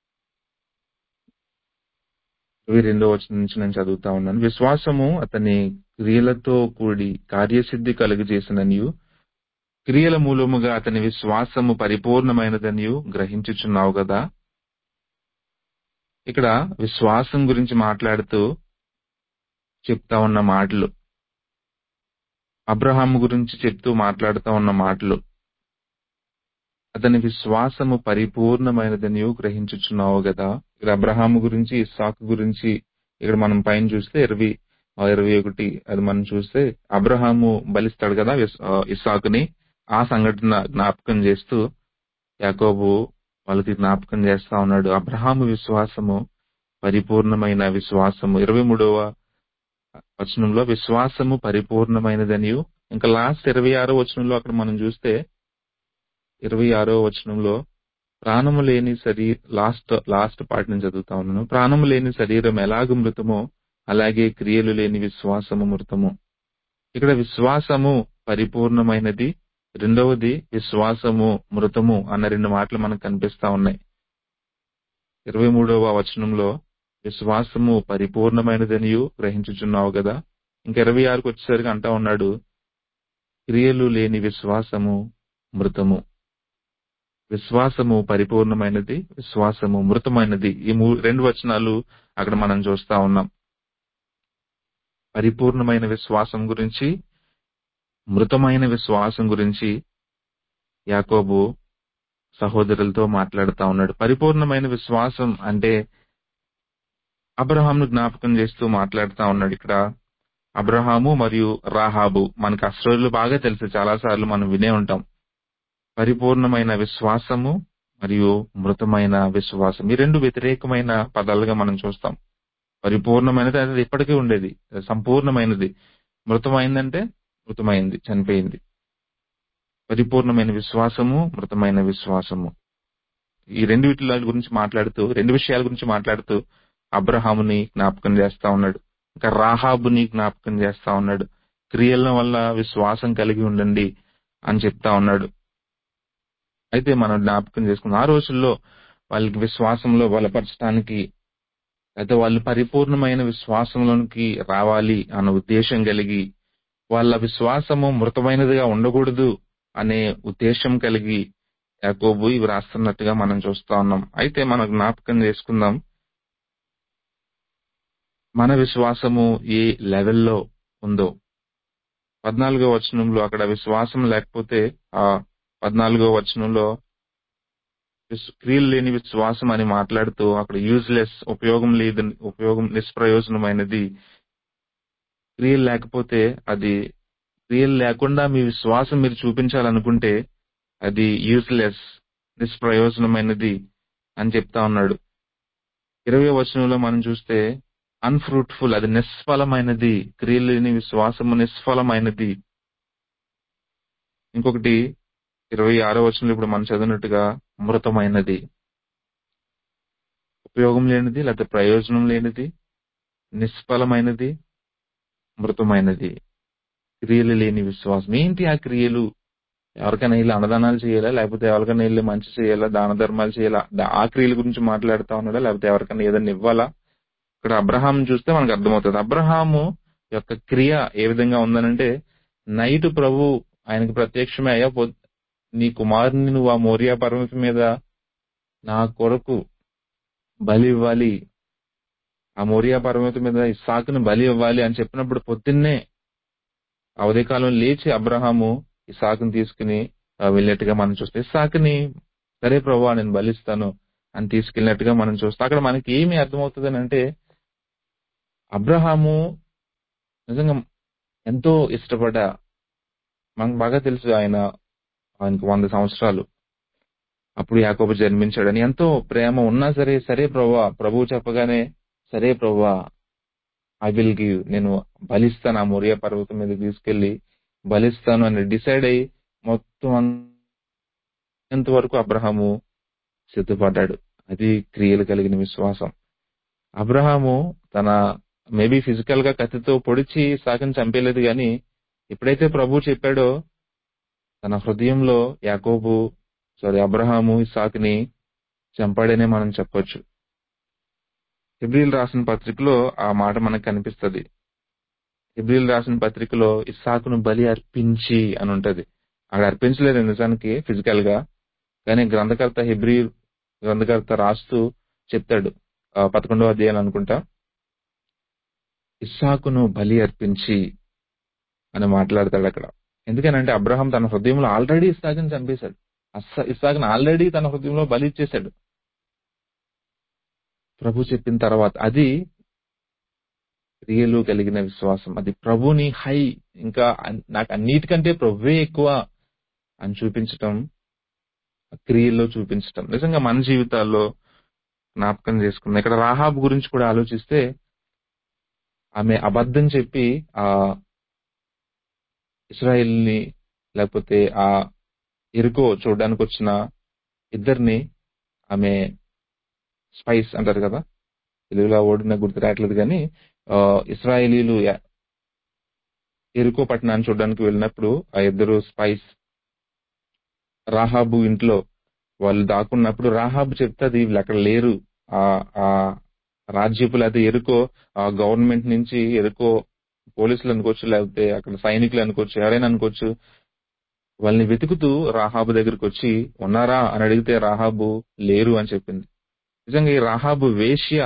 ఇరవై రెండవ వచనం నుంచి నేను చదువుతా ఉన్నాను. విశ్వాసము అతని క్రియలతో కూడి కార్యసిద్ధి కలుగజేసిననియు, క్రియల మూలముగా అతని విశ్వాసము పరిపూర్ణమైనదనియు గ్రహించుచున్నావు కదా. ఇక్కడ విశ్వాసం గురించి మాట్లాడుతూ చెప్తా ఉన్న మాటలు, అబ్రహాము గురించి చెప్తూ మాట్లాడుతా ఉన్న మాటలు, అతని విశ్వాసము పరిపూర్ణమైనదని గ్రహించుచున్నావు కదా. ఇక్కడ అబ్రహాము గురించి, ఇస్సాకు గురించి ఇక్కడ మనం పైన చూస్తే ఇరవై ఇరవై ఒకటి అది మనం చూస్తే అబ్రహాము బలిస్తాడు కదా విస్- ఆ, ఇస్సాకుని. ఆ సంఘటన జ్ఞాపకం చేస్తూ యాకోబు వాళ్ళకి జ్ఞాపకం చేస్తా ఉన్నాడు. అబ్రహాము విశ్వాసము పరిపూర్ణమైన విశ్వాసము. ఇరవై మూడవ వచనంలో విశ్వాసము పరిపూర్ణమైనదని, ఇంకా లాస్ట్ ఇరవై ఆరో వచనంలో అక్కడ మనం చూస్తే ఇరవై ఆరో వచనంలో ప్రాణము లేని శరీ లాస్ట్ లాస్ట్ పార్ట్ నుంచి చదువుతా ఉన్నాను. ప్రాణము లేని శరీరం ఎలాగ మృతమో అలాగే క్రియలు లేని విశ్వాసము మృతము. ఇక్కడ విశ్వాసము పరిపూర్ణమైనది, రెండవది విశ్వాసము మృతము అన్న రెండు మాటలు మనకు కనిపిస్తా ఉన్నాయి. ఇరవై మూడవ వచనంలో విశ్వాసము పరిపూర్ణమైనదనియు గ్రహించుచున్నావు కదా. ఇంకా ఇరవై ఆరుకు వచ్చేసరికి అంటా ఉన్నాడు, క్రియలు లేని విశ్వాసము మృతము. విశ్వాసము పరిపూర్ణమైనది, విశ్వాసము మృతమైనది. ఈ మూ రెండు వచనాలు అక్కడ మనం చూస్తా ఉన్నాం. పరిపూర్ణమైన విశ్వాసం గురించి, మృతమైన విశ్వాసం గురించి యాకోబు సహోదరులతో మాట్లాడుతా ఉన్నాడు. పరిపూర్ణమైన విశ్వాసం అంటే అబ్రహామును జ్ఞాపకం చేస్తూ మాట్లాడుతా ఉన్నాడు. ఇక్కడ అబ్రహాము మరియు రాహాబు మనకు ఆ స్టోరీలు బాగా తెలుసు, చాలా సార్లు మనం వినే ఉంటాం. పరిపూర్ణమైన విశ్వాసము మరియు మృతమైన విశ్వాసం, ఈ రెండు వ్యతిరేకమైన పదాలుగా మనం చూస్తాం. పరిపూర్ణమైనది అది ఇప్పటికీ ఉండేది, సంపూర్ణమైనది. మృతమైందంటే మృతమైంది, చనిపోయింది. పరిపూర్ణమైన విశ్వాసము, మృతమైన విశ్వాసము, ఈ రెండు వీటిల గురించి మాట్లాడుతూ, రెండు విషయాల గురించి మాట్లాడుతూ అబ్రహాముని జ్ఞాపకం చేస్తా ఉన్నాడు. ఇంకా రాహాబుని జ్ఞాపకం చేస్తా ఉన్నాడు. క్రియల వల్ల విశ్వాసం కలిగి ఉండండి అని చెప్తా ఉన్నాడు. అయితే మనం జ్ఞాపకం చేసుకున్న ఆ రోజుల్లో వాళ్ళకి విశ్వాసంలో బలపరచడానికి, అయితే వాళ్ళు పరిపూర్ణమైన విశ్వాసంలోనికి రావాలి అన్న ఉద్దేశం కలిగి, వాళ్ళ విశ్వాసము మృతమైనదిగా ఉండకూడదు అనే ఉద్దేశం కలిగి యాకోబు ఇవి రాస్తున్నట్టుగా మనం చూస్తా ఉన్నాం. అయితే మనం జ్ఞాపకం చేసుకుందాం, మన విశ్వాసము ఏ లెవెల్లో ఉందో. పద్నాలుగో వచనంలో అక్కడ విశ్వాసం లేకపోతే, ఆ పద్నాలుగో వచనంలో క్రియలు లేని విశ్వాసం అని మాట్లాడుతూ అక్కడ యూజ్లెస్, ఉపయోగం లేదు, ఉపయోగం నిష్ప్రయోజనమైనది. క్రియలు లేకపోతే అది, క్రియలు లేకుండా మీ విశ్వాసం మీరు చూపించాలనుకుంటే అది యూజ్లెస్, నిష్ప్రయోజనమైనది అని చెప్తా ఉన్నాడు. ఇరవై వచనంలో మనం చూస్తే అన్ఫ్రూట్ఫుల్, అది నిష్ఫలమైనది. క్రియలు లేని విశ్వాసము నిష్ఫలమైనది. ఇంకొకటి ఇరవై ఆరో వచనంలో ఇప్పుడు మనం చదివినట్టుగా మృతమైనది, ఉపయోగం లేనిది, లేకపోతే ప్రయోజనం లేనిది, నిష్ఫలమైనది, మృతమైనది. క్రియలు లేని విశ్వాసం. ఏంటి ఆ క్రియలు? ఎవరికైనా వెళ్ళి అన్నదానాలు చేయాలా, లేకపోతే ఎవరికైనా వెళ్ళి మంచి చేయాలా, దాన ధర్మాలు చేయాలా, ఆ క్రియల గురించి మాట్లాడుతా ఉన్నాడా, లేకపోతే ఎవరికైనా ఏదైనా ఇవ్వాలా? ఇక్కడ అబ్రహాం చూస్తే మనకు అర్థమవుతుంది. అబ్రహాము యొక్క క్రియ ఏ విధంగా ఉందనంటే, నైట్ ప్రభు ఆయనకు ప్రత్యక్షమే, అయ్యా నీ కుమారుని నువ్వు ఆ మోరియా పర్వతం మీద నా కొరకు బలి ఇవ్వాలి, ఆ మోరియా పర్వతం మీద ఇస్సాకును బలి ఇవ్వాలి అని చెప్పినప్పుడు పొద్దున్నే ఆ ఉదయకాలం లేచి అబ్రహాము ఇస్సాకుని తీసుకుని వెళ్ళినట్టుగా మనం చూస్తే, ఇస్సాకుని సరే ప్రభు నేను బలిస్తాను అని తీసుకెళ్ళినట్టుగా మనం చూస్తాం. అక్కడ మనకి ఏమి అర్థమవుతుంది అని అంటే, అబ్రహాము నిజంగా ఎంతో ఇష్టపడ్డ, మనకు బాగా తెలుసు ఆయన ఆయనకు వంద సంవత్సరాలు అప్పుడు యాకోబు జన్మించాడని, ఎంతో ప్రేమ ఉన్నా సరే, సరే ప్రభువా, ప్రభువు చెప్పగానే సరే ప్రభువా ఐ విల్ గివ్, నేను బలిస్తాను, ఆ మోరియా పర్వతం మీద తీసుకెళ్లి బలిస్తాను అని డిసైడ్ అయ్యి మొత్తం అంతవరకు అబ్రహాము సిద్ధపడ్డాడు. అది క్రియలు కలిగిన విశ్వాసం. అబ్రహాము తన మేబీ ఫిజికల్ గా కత్తితో పొడిచి సాకుని చంపేలేదు, కానీ ఎప్పుడైతే ప్రభు చెప్పాడో తన హృదయంలో యాకోబు సారీ అబ్రహాము ఇస్సాకుని చంపాడనే మనం చెప్పొచ్చు. హెబ్రీలు రాసిన పత్రికలో ఆ మాట మనకు కనిపిస్తుంది. హెబ్రీలు రాసిన పత్రికలో ఇస్సాకును బలి అర్పించి అని ఉంటది. అక్కడ అర్పించలేదు నిజానికి ఫిజికల్ గా, కానీ గ్రంథకర్త హెబ్రీ గ్రంథకర్త రాస్తూ చెప్తాడు, పదకొండవ అధ్యాయం అనుకుంటా, ఇస్సాకును బలి అర్పించి అని మాట్లాడతాడు అక్కడ. ఎందుకనంటే అబ్రహాం తన హృదయంలో ఆల్రెడీ ఇస్సాకుని చంపేశాడు, ఇస్సాకును ఆల్రెడీ తన హృదయంలో బలి ఇచ్చేశాడు ప్రభు చెప్పిన తర్వాత. అది క్రియలు కలిగిన విశ్వాసం. అది ప్రభుని హై, ఇంకా నాకు అన్నిటికంటే ప్రభువే ఎక్కువ అని చూపించటం, క్రియల్లో చూపించటం. నిజంగా మన జీవితాల్లో జ్ఞాపకం చేసుకుందాం. ఇక్కడ రాహాబు గురించి కూడా ఆలోచిస్తే, ఆమె అబద్ధం చెప్పి ఆ ఇశ్రాయేల్ని లేకపోతే ఆ ఎరుకో చూడడానికి వచ్చిన ఇద్దరిని, ఆమె స్పైస్ అంటారు కదా, తెలుగులో ఓడిన గుర్తు రావట్లేదు, కానీ ఇశ్రాయేలీలు ఎరికో పట్టణాన్ని చూడడానికి వెళ్ళినప్పుడు ఆ ఇద్దరు స్పైస్ రాహాబు ఇంట్లో వాళ్ళు దాక్కున్నప్పుడు రాహాబు చెప్తుంది వీళ్ళు అక్కడ లేరు. ఆ ఆ రాజ్యపు లేకపోతే ఎరుకో ఆ గవర్నమెంట్ నుంచి ఎరుకో పోలీసులు అనుకోవచ్చు, లేకపోతే అక్కడ సైనికులు అనుకోవచ్చు, ఎవరైనా అనుకోవచ్చు, వాళ్ళని వెతుకుతూ రాహాబు దగ్గరికి వచ్చి ఉన్నారా అని అడిగితే రాహాబు లేరు అని చెప్పింది. నిజంగా ఈ రాహాబు వేశ్య,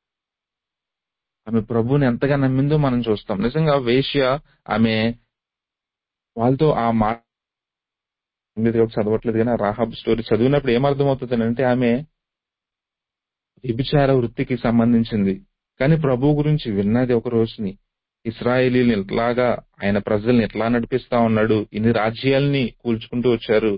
ఆమె ప్రభువుని ఎంతగా నమ్మిందో మనం చూస్తాం. నిజంగా వేశ్య ఆమె వాళ్ళతో ఆ మాట చదవట్లేదు కానీ రాహాబు స్టోరీ చదివినప్పుడు ఏమర్థమవుతుంది అంటే ఆమె వ్యభిచార వృత్తికి సంబంధించింది. కానీ ప్రభు గురించి విన్నది ఒక రోజుని, ఇశ్రాయేలీని ఎట్లాగా ఆయన ప్రజల్ని ఎట్లా నడిపిస్తా ఉన్నాడు, ఇన్ని రాజ్యాల్ని కూల్చుకుంటూ వచ్చారు,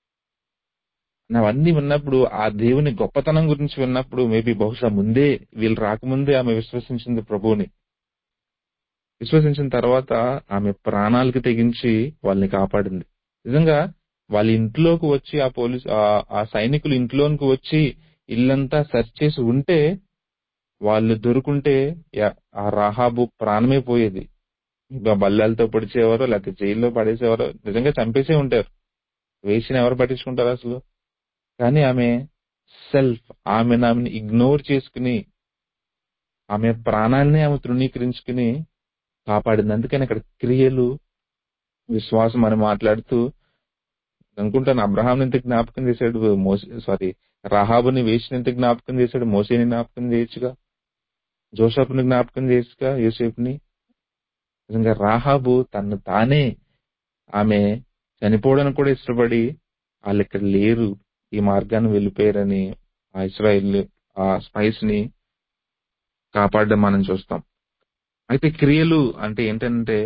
అవన్నీ విన్నప్పుడు ఆ దేవుని గొప్పతనం గురించి విన్నప్పుడు మేబీ బహుశా ముందే వీళ్ళు రాకముందే ఆమె విశ్వసించింది ప్రభువుని. విశ్వసించిన తర్వాత ఆమె ప్రాణాలకి తెగించి వాళ్ళని కాపాడింది. నిజంగా వాళ్ళ ఇంట్లోకి వచ్చి ఆ పోలీసు ఆ సైనికులు ఇంట్లోకి వచ్చి ఇల్లంతా సెర్చ్ చేసి ఉంటే, వాళ్ళు దొరుకుంటే ఆ రాహాబు ప్రాణమే పోయేది. బల్లాలతో పొడిచేవారో లేకపోతే జైల్లో పడేసేవారో, నిజంగా చంపేసే ఉంటారు. వేసిని ఎవరు పట్టించుకుంటారు అసలు. కానీ ఆమె సెల్ఫ్ ఆమె ఆమెను ఇగ్నోర్ చేసుకుని ఆమె ప్రాణాన్ని ఆమె తృణీకరించుకుని కాపాడింది. అందుకని అక్కడ క్రియలు, విశ్వాసం అని మాట్లాడుతూ అనుకుంటాను అబ్రహాం ఎంత జ్ఞాపకం చేశాడు, మోసే సారీ రాహాబుని వేసిని ఎంత జ్ఞాపకం చేశాడు, మోసేని జ్ఞాపకం చేయొచ్చుగా, జోసెఫ్ని జ్ఞాపకం చేయొచ్చుగా, యోసేపుని. నిజంగా రాహాబు తను తానే ఆమె చనిపోవడానికి కూడా ఇష్టపడి వాళ్ళు ఇక్కడ లేరు, ఈ మార్గాన్ని వెళ్ళిపోయారని ఆ ఇశ్రాయేల్ ఆ స్పైస్ ని కాపాడడం మనం చూస్తాం. అయితే క్రియలు అంటే ఏంటంటే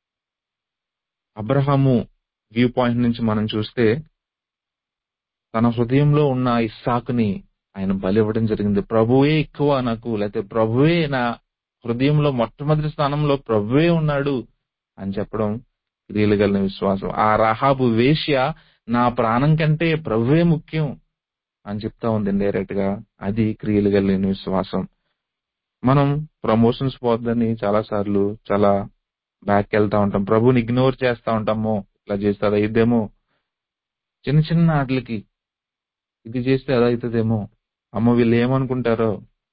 అబ్రహాము వ్యూ పాయింట్ నుంచి మనం చూస్తే తన హృదయంలో ఉన్న ఇస్సాకుని ఆయన బలి ఇవ్వడం జరిగింది. ప్రభువే ఎక్కువ నాకు, లేకపోతే ప్రభువే నా హృదయంలో మొట్టమొదటి స్థానంలో ప్రభువే ఉన్నాడు అని చెప్పడం క్రియలు కలిగిన విశ్వాసం. ఆ రాహాబు వేశ్య నా ప్రాణం కంటే ప్రభువే ముఖ్యం అని చెప్తా ఉంది డైరెక్ట్ గా. అది క్రియలు కలిగిన విశ్వాసం. మనం ప్రమోషన్స్ పోద్దని చాలా సార్లు చాలా బ్యాక్ వెళ్తా ఉంటాం, ప్రభుని ఇగ్నోర్ చేస్తా ఉంటాము. ఇట్లా చేస్తే అది అయిద్దేమో, చిన్న చిన్న ఆటలకి ఇది చేస్తే అది అవుతుందేమో, అమ్మ వీళ్ళు ఏమనుకుంటారో,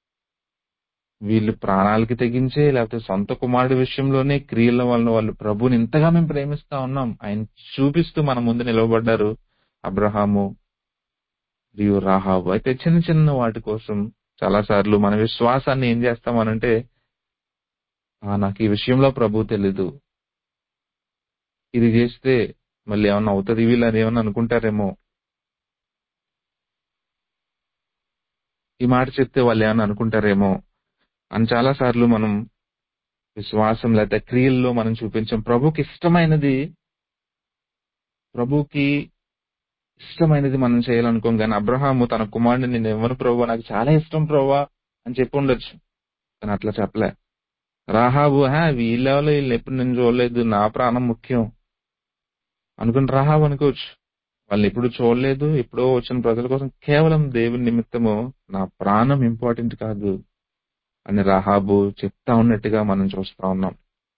వీళ్ళు ప్రాణాలకి తెగించే లేకపోతే సొంత కుమారుడి విషయంలోనే క్రియల వలన వాళ్ళు ప్రభుని ఇంతగా మేము ప్రేమిస్తా ఉన్నాం ఆయన చూపిస్తూ మన ముందు నిలవబడ్డారు అబ్రహాము మరియు రాహాబు. అయితే చిన్న చిన్న వాటి కోసం చాలా సార్లు మన విశ్వాసాన్ని ఏం చేస్తామనంటే, నాకు ఈ విషయంలో ప్రభు తెలీదు, ఇది చేస్తే మళ్ళీ ఏమన్నా అవుతుంది, వీళ్ళు అని ఏమన్నా అనుకుంటారేమో, ఈ మాట చెప్తే వాళ్ళు ఏమన్నా అనుకుంటారేమో అని చాలా సార్లు మనం విశ్వాసం లేకపోతే క్రియల్లో మనం చూపించాం. ప్రభుకి ఇష్టమైనది ప్రభుకి ఇష్టమైనది మనం చేయాలనుకోం. కానీ అబ్రహాము తన కుమారుడిని నేను ఎవరు ప్రభు, నాకు చాలా ఇష్టం ప్రభు అని చెప్పి ఉండొచ్చు, కానీ అట్లా చెప్పలే. రాహాబు హా వీళ్ళెవరో, వీళ్ళని ఎప్పుడు నేను చూడలేదు, నా ప్రాణం ముఖ్యం అనుకుని రాహాబు అనుకోవచ్చు. వాళ్ళని ఎప్పుడు చూడలేదు, ఎప్పుడో వచ్చిన ప్రజల కోసం కేవలం దేవుని నిమిత్తము నా ప్రాణం ఇంపార్టెంట్ కాదు అని రాహాబు చెప్తా ఉన్నట్టుగా మనం చూస్తా ఉన్నాం.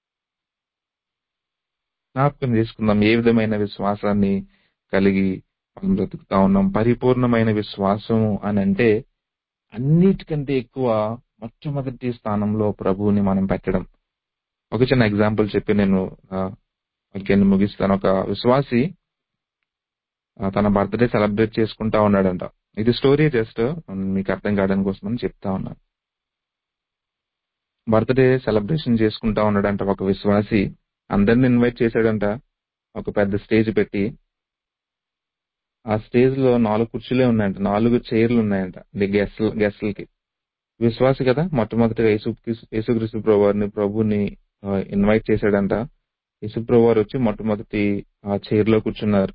జ్ఞాపకం చేసుకుందాం ఏ విధమైన విశ్వాసాన్ని కలిగి మనం బ్రతుకుతా ఉన్నాం. పరిపూర్ణమైన విశ్వాసము అని అంటే అన్నిటికంటే ఎక్కువ మొట్టమొదటి స్థానంలో ప్రభువుని మనం పెట్టడం. ఒక చిన్న ఎగ్జాంపుల్ చెప్పి నేను వాక్యాన్ని ముగిస్తాను. ఒక విశ్వాసి తన బర్త్డే సెలబ్రేట్ చేసుకుంటా ఉన్నాడంట. ఇది స్టోరీ జస్ట్ మీకు అర్థం కావడానికి కోసం అని చెప్తా ఉన్నాను. బర్త్డే సెలబ్రేషన్ చేసుకుంటా ఉన్నాడంట ఒక విశ్వాసి. అందరిని ఇన్వైట్ చేశాడంట ఒక పెద్ద స్టేజ్ పెట్టి. ఆ స్టేజ్ లో నాలుగు కుర్చీలే ఉన్నాయంట, నాలుగు చైర్లు ఉన్నాయంట గెస్ట్ గెస్ట్లకి. విశ్వాసి కదా, మొట్టమొదటిగా యేసు యేసుక్రీస్తు ప్రభువారిని ప్రభుని ఇన్వైట్ చేశాడంట. యేసు ప్రభువారు వచ్చి మొట్టమొదటి ఆ చైర్ లో కూర్చున్నారు.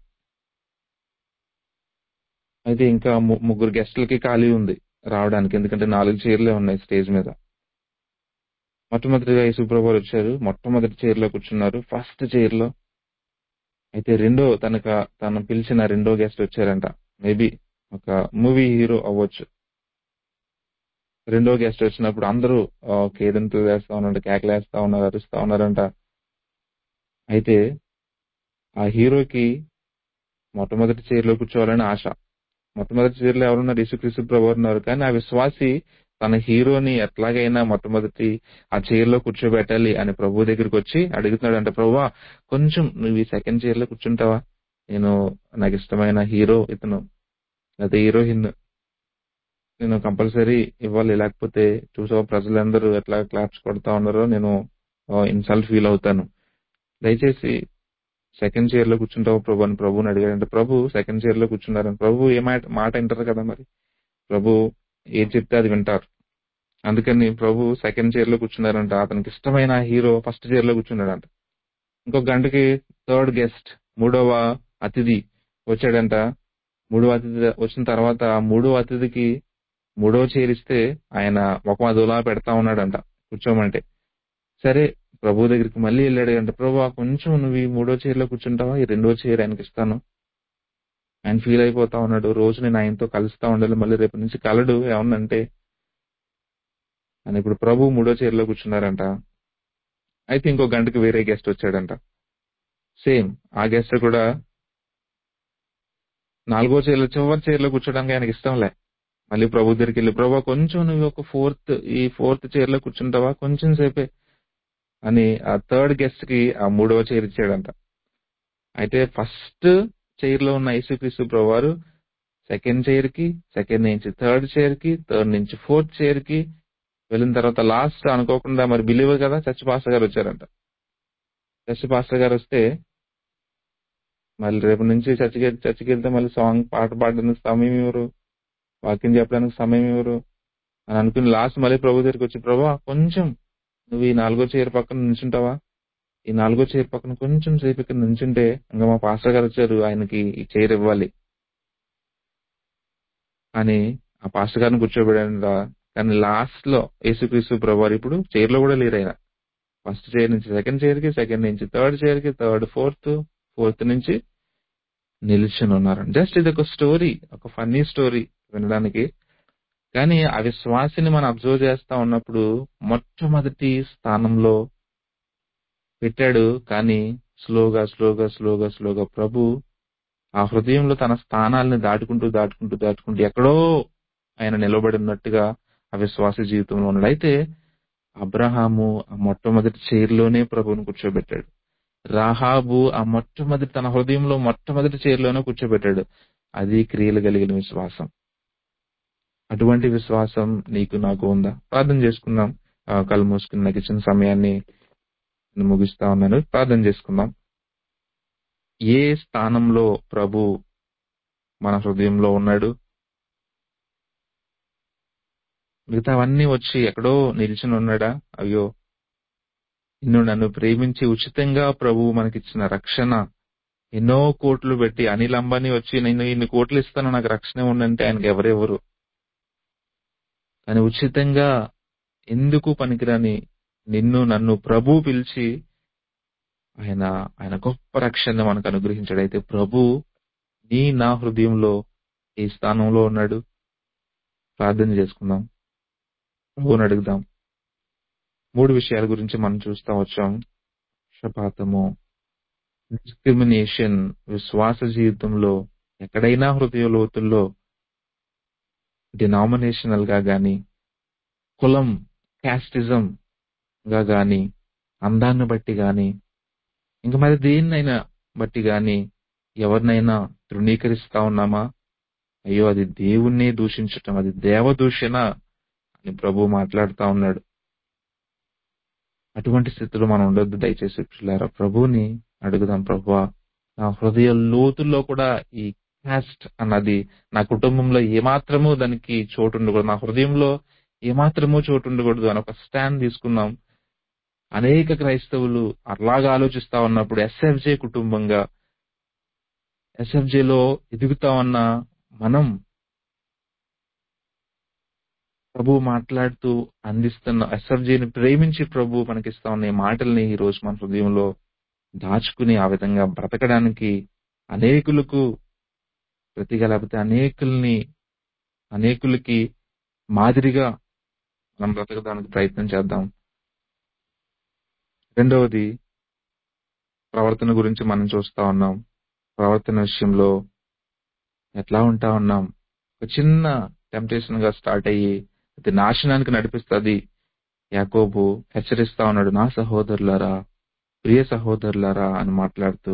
అయితే ఇంకా ముగ్గురు గెస్ట్లకి ఖాళీ ఉంది రావడానికి, ఎందుకంటే నాలుగు చైర్లే ఉన్నాయి స్టేజ్ మీద. మొట్టమొదటిగా యేసు ప్రభువారు వచ్చారు, మొట్టమొదటి చైర్ లో కూర్చున్నారు, ఫస్ట్ చైర్ లో. అయితే రెండో తనక తను పిలిచిన రెండో గెస్ట్ వచ్చారంట. మేబీ ఒక మూవీ హీరో అవ్వచ్చు. రెండో గెస్ట్ వచ్చినప్పుడు అందరూ ఆహ్, కేరింతలు వేస్తా ఉన్నారు, కేకలేస్తా ఉన్నారు, అరుస్తా ఉన్నారంట. అయితే ఆ హీరోకి మొట్టమొదటి చైర్‌లో కూర్చోవాలని ఆశ. మొట్టమొదటి చైర్‌లో ఎవరున్నారు? యేసుక్రీస్తు ప్రభువారు ఉన్నారు. కానీ ఆ విశ్వాసి తన హీరోని ఎట్లాగైనా మొట్టమొదటి ఆ చైర్‌లో కూర్చోబెట్టాలి అని ప్రభువు దగ్గరికొచ్చి అడుగుతున్నాడంట. ప్రభువా, కొంచెం నువ్వు ఈ సెకండ్ చైర్‌లో కూర్చుంటావా? నేను నాకిష్టమైన హీరో ఇతను. లేతే హీరోయిన్. నేను కంపల్సరీ ఇవ్వాలి. లేకపోతే చూసావా ప్రజలందరూ ఎట్లా క్లాప్స్ కొడతా ఉన్నారో నేను ఆహ్, ఇన్సల్ట్ ఫీల్ అవుతాను. దయచేసి సెకండ్ చైర్‌లో కూర్చుంటావా ప్రభు అని ప్రభువుని అడిగాడంట. ప్రభు సెకండ్ చైర్‌లో కూర్చున్నారంట. ప్రభు ఏ మాట మాట ఇంటారు కదా మరి. ప్రభు ఏది చెప్తే అది వింటారు. అందుకని ప్రభు సెకండ్ చైర్‌లో కూర్చున్నారంట. అతనికి ఇష్టమైన హీరో ఫస్ట్ చైర్‌లో కూర్చున్నాడంట. ఇంకో గంటకి థర్డ్ గెస్ట్ మూడవ అతిథి వచ్చాడంట. మూడవ అతిథి వచ్చిన తర్వాత మూడవ అతిథికి మూడవ చైర్ ఇస్తే ఆయన ముఖం అదోలా పెడతా ఉన్నాడంట కూర్చోమంటే. సరే ప్రభు దగ్గరికి మళ్ళీ వెళ్ళాడంట. ప్రభువా, కొంచెం నువ్వు ఈ మూడో చైర్‌లో కూర్చుంటావా? ఈ రెండో చైర్ ఆయనకిస్తాను. ఆయన ఫీల్ అయిపోతా ఉన్నాడు. రోజు నేను ఆయనతో కలుస్తా ఉండాలి. మళ్ళీ రేపటి నుంచి కలడు ఏమన్నంటే అని ఇప్పుడు ప్రభు మూడో చైర్‌లో కూర్చున్నారంట. అయితే ఇంకో గంటకి వేరే గెస్ట్ వచ్చాడంట. సేమ్ ఆ గెస్ట్ కూడా నాలుగో చైర్‌లో చివరి చైర్‌లో కూర్చోడానికి ఆయనకి ఇష్టంలే. మళ్ళీ ప్రభు దగ్గరికెళ్ళి ప్రభువా, కొంచెం నువ్వు ఒక ఫోర్త్ ఈ ఫోర్త్ చైర్‌లో కూర్చుంటావా? కొంచెం సేపే అని ఆ థర్డ్ గెస్ట్‌కి ఆ మూడవ చైర్ ఇచ్చాడంట. అయితే ఫస్ట్ చైర్‌లో ఉన్న యేసుక్రీస్తు ప్రభువారు సెకండ్ చైర్‌కి, సెకండ్ నుంచి థర్డ్ చైర్‌కి, థర్డ్ నుంచి ఫోర్త్ చైర్‌కి వెళ్ళిన తర్వాత లాస్ట్ అనుకోకుండా మరి బిలీవర్ కదా, చర్చ్ పాస్టర్ గారు వచ్చారంట. చర్చ్ పాస్టర్ గారు వస్తే మళ్ళీ రేపటి నుంచి చర్చికి చర్చికెళ్తే మళ్ళీ సాంగ్ పాట పాడడానికి సమయం ఇవ్వరు. వాక్యం చెప్పడానికి సమయం ఇవ్వరు అని అనుకుని లాస్ట్ మళ్ళీ ప్రభు దగ్గరికి వచ్చి ప్రభువా, కొంచెం నువ్వు ఈ నాలుగో చైర్ పక్కన నిల్చుంటావా? ఈ నాలుగో చైర్ పక్కన కొంచెం సేపు ఇక్కడ నిల్చుంటే ఇంకా మా పాస్టర్ గారు వచ్చారు, ఆయనకి ఈ చైర్ ఇవ్వాలి అని ఆ పాస్టర్ గారిని కూర్చోబెట్టాడంట. కానీ లాస్ట్ లో యేసుక్రీస్తు ప్రభువారు ఇప్పుడు చైర్ లో కూడా లేరు ఆయన. ఫస్ట్ చైర్ నుంచి సెకండ్ చైర్ కి, సెకండ్ నుంచి థర్డ్ చైర్ కి, థర్డ్ ఫోర్త్, ఫోర్త్ నుంచి నిల్చుని ఉన్నారు. జస్ట్ ఇది ఒక స్టోరీ, ఒక ఫన్నీ స్టోరీ వినడానికి. కానీ ఆ విశ్వాసిని మనం అబ్జర్వ్ చేస్తా ఉన్నప్పుడు మొట్టమొదటి స్థానంలో పెట్టాడు. కానీ స్లోగా స్లోగా స్లోగా స్లోగా ప్రభు ఆ హృదయంలో తన స్థానాల్ని దాటుకుంటూ దాటుకుంటూ దాటుకుంటూ ఎక్కడో ఆయన నిలబడి ఉన్నట్టుగా ఆ విశ్వాస జీవితంలో ఉన్నాడు. అయితే అబ్రహాము ఆ మొట్టమొదటి చైర్లోనే ప్రభువును కూర్చోబెట్టాడు. రాహాబు ఆ మొట్టమొదటి తన హృదయంలో మొట్టమొదటి చైర్లోనే కూర్చోబెట్టాడు. అది క్రియలు కలిగిన విశ్వాసం. అటువంటి విశ్వాసం నీకు నాకు ఉందా? ప్రార్థన చేసుకుందాం. ఆ, కళ్ళు మూసుకుని నాకు ఇచ్చిన సమయాన్ని నేను ముగిస్తా ఉన్నాను. ప్రార్థన చేసుకుందాం. ఏ స్థానంలో ప్రభు మన హృదయంలో ఉన్నాడు? మిగతావన్నీ వచ్చి ఎక్కడో నిలిచిన ఉన్నాడా? అయ్యో, నిన్ను నన్ను ప్రేమించి ఉచితంగా ప్రభువు మనకిచ్చిన రక్షణ ఎన్నో కోట్లు పెట్టి అనిల్ అంబానీ వచ్చి నేను ఇన్ని కోట్లు ఇస్తాను నాకు రక్షణ ఉండంటే ఆయనకి ఎవరెవరు. కానీ ఉచితంగా ఎందుకు పనికిరాని నిన్ను నన్ను ప్రభు పిలిచి ఆయన ఆయన గొప్ప రక్షణ మనకు అనుగ్రహించాడు. అయితే ప్రభు నీ నా హృదయంలో ఏ స్థానంలో ఉన్నాడు? ప్రార్థన చేసుకుందాం. ప్రభువుని అడుగుదాం. మూడు విషయాల గురించి మనం చూస్తా వచ్చాం. పక్షపాతము, డిస్క్రిమినేషన్, విశ్వాస జీవితంలో ఎక్కడైనా హృదయ లోతుల్లో డినామినేషనల్ గా గాని, కులం, క్యాస్టిజం గా గాని, అందాన్ని బట్టి గాని, ఇంక మరి దేన్నైనా బట్టి గాని ఎవరినైనా తృణీకరిస్తా ఉన్నామా? అయ్యో, అది దేవుణ్ణి దూషించటం, అది దేవదూషణ అని ప్రభు మాట్లాడుతా ఉన్నాడు. అటువంటి స్థితిలో మనం ఉండొద్దు. దయచేసి ప్రియులారా, ప్రభువుని అడుగుదాం. ప్రభువా, నా హృదయ లోతుల్లో కూడా ఈ క్యాస్ట్ అన్నది నా కుటుంబంలో ఏమాత్రమూ దానికి చోటు ఉండకూడదు, నా హృదయంలో ఏమాత్రమూ చోటు ఉండకూడదు అని ఒక స్టాండ్ తీసుకుందాం. అనేక క్రైస్తవులు అలాగా ఆలోచిస్తా ఉన్నప్పుడు ఎస్ఎఫ్జే కుటుంబంగా ఎస్ఎఫ్జేలో ఎదుగుతా ఉన్న మనం ప్రభు మాట్లాడుతూ అందిస్తున్న ఎస్ఎఫ్జేని ప్రేమించి ప్రభు మనకిస్తా ఉన్న ఈ మాటల్ని ఈ రోజు మన హృదయంలో దాచుకుని ఆ విధంగా బ్రతకడానికి అనేకులకు ప్రతిగా లేకపోతే అనేకుల్ని అనేకులకి మాదిరిగా మనం బ్రతకడానికి ప్రయత్నం చేద్దాం. రెండవది ప్రవర్తన గురించి మనం చూస్తా ఉన్నాం. ప్రవర్తన విషయంలో ఎట్లా ఉంటా ఉన్నాం? ఒక చిన్న టెంప్టేషన్ గా స్టార్ట్ అయ్యి అది నాశనానికి నడిపిస్తుంది. యాకోబు హెచ్చరిస్తా ఉన్నాడు, నా సహోదరులారా, ప్రియ సహోదరులారా అని మాట్లాడుతూ.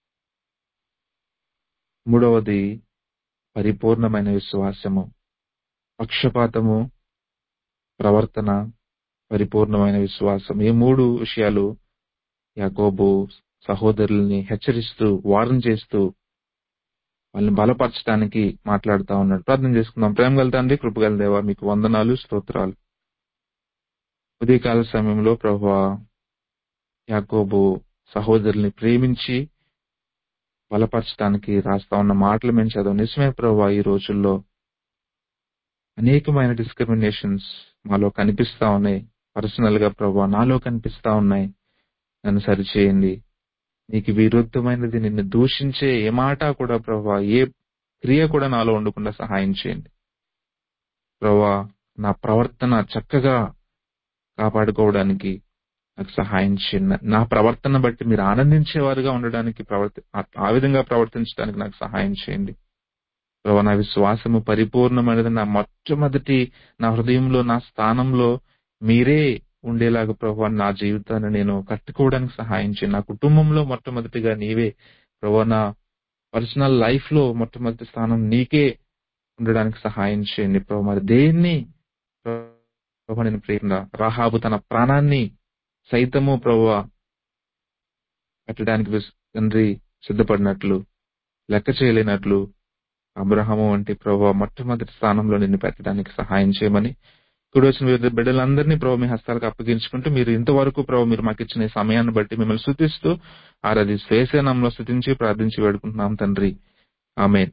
మూడవది పరిపూర్ణమైన విశ్వాసము, పక్షపాతము, ప్రవర్తన, పరిపూర్ణమైన విశ్వాసం. ఈ మూడు విషయాలు యాకోబు సహోదరుల్ని హెచ్చరిస్తూ, వార్న్ చేస్తూ, వాళ్ళని బలపరచడానికి మాట్లాడుతా ఉన్నాడు. ప్రార్థన చేసుకుందాం. ప్రేమగల తండ్రి, కృపగల దేవా, మీకు వందనాలు, స్తోత్రాలు. ఉదయకాల సమయంలో ప్రభువా, యాకోబు సహోదరుల్ని ప్రేమించి బలపరచడానికి రాస్తా ఉన్న మాటలు మేము చదవం. నిజమే ప్రభువా, ఈ రోజుల్లో అనేకమైన డిస్క్రిమినేషన్స్ మాలో కనిపిస్తా ఉన్నాయి. పర్సనల్ గా ప్రభువా నాలో కనిపిస్తా ఉన్నాయి. నన్ను సరిచేయండి. నీకు విరుద్ధమైనది, నిన్ను దూషించే ఏ మాట కూడా ప్రభువా, ఏ క్రియ కూడా నాలో ఉండకుండా సహాయం చేయండి ప్రభువా. నా ప్రవర్తన చక్కగా కాపాడుకోవడానికి నాకు సహాయం చేయండి. నా ప్రవర్తన బట్టి మీరు ఆనందించేవారుగా ఉండడానికి, ప్రవర్తి ఆ విధంగా ప్రవర్తించడానికి నాకు సహాయం చేయండి ప్రభువా. నా విశ్వాసము పరిపూర్ణమైనది. నా మొట్టమొదటి నా హృదయంలో, నా స్థానంలో మీరే ఉండేలాగా ప్రభువా నా జీవితాన్ని నేను కట్టుకోవడానికి సహాయం చేయండి. నా కుటుంబంలో మొట్టమొదటిగా నీవే ప్రభువా. నా పర్సనల్ లైఫ్ లో మొట్టమొదటి స్థానం నీకే ఉండడానికి సహాయం చేయండి ప్రభువా. మరి దేన్ని ప్రభువా నేను ప్రేమ రాహాబు తన ప్రాణాన్ని సైతము ప్రభువా పెట్టడానికి తండ్రి సిద్ధపడినట్లు, లెక్క చేయలేనట్లు అబ్రహాము వంటి ప్రభువా మొట్టమొదటి స్థానంలో నిన్ను పెట్టడానికి సహాయం చేయమని, ఇప్పుడు వచ్చిన వివిధ బిడ్డలందరినీ ప్రభు మీ హస్తాలకు అప్పగించుకుంటూ, మీరు ఇంతవరకు ప్రభు మీరు మాకు ఇచ్చిన సమయాన్ని బట్టి మిమ్మల్ని స్తుతిస్తూ ఆరాధిస్తూ యేసు నామములో స్తుతించి ప్రార్థించి వేడుకుంటున్నాం తండ్రి. Amen.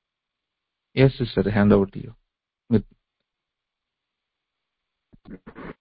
Yes sister, hand over to you.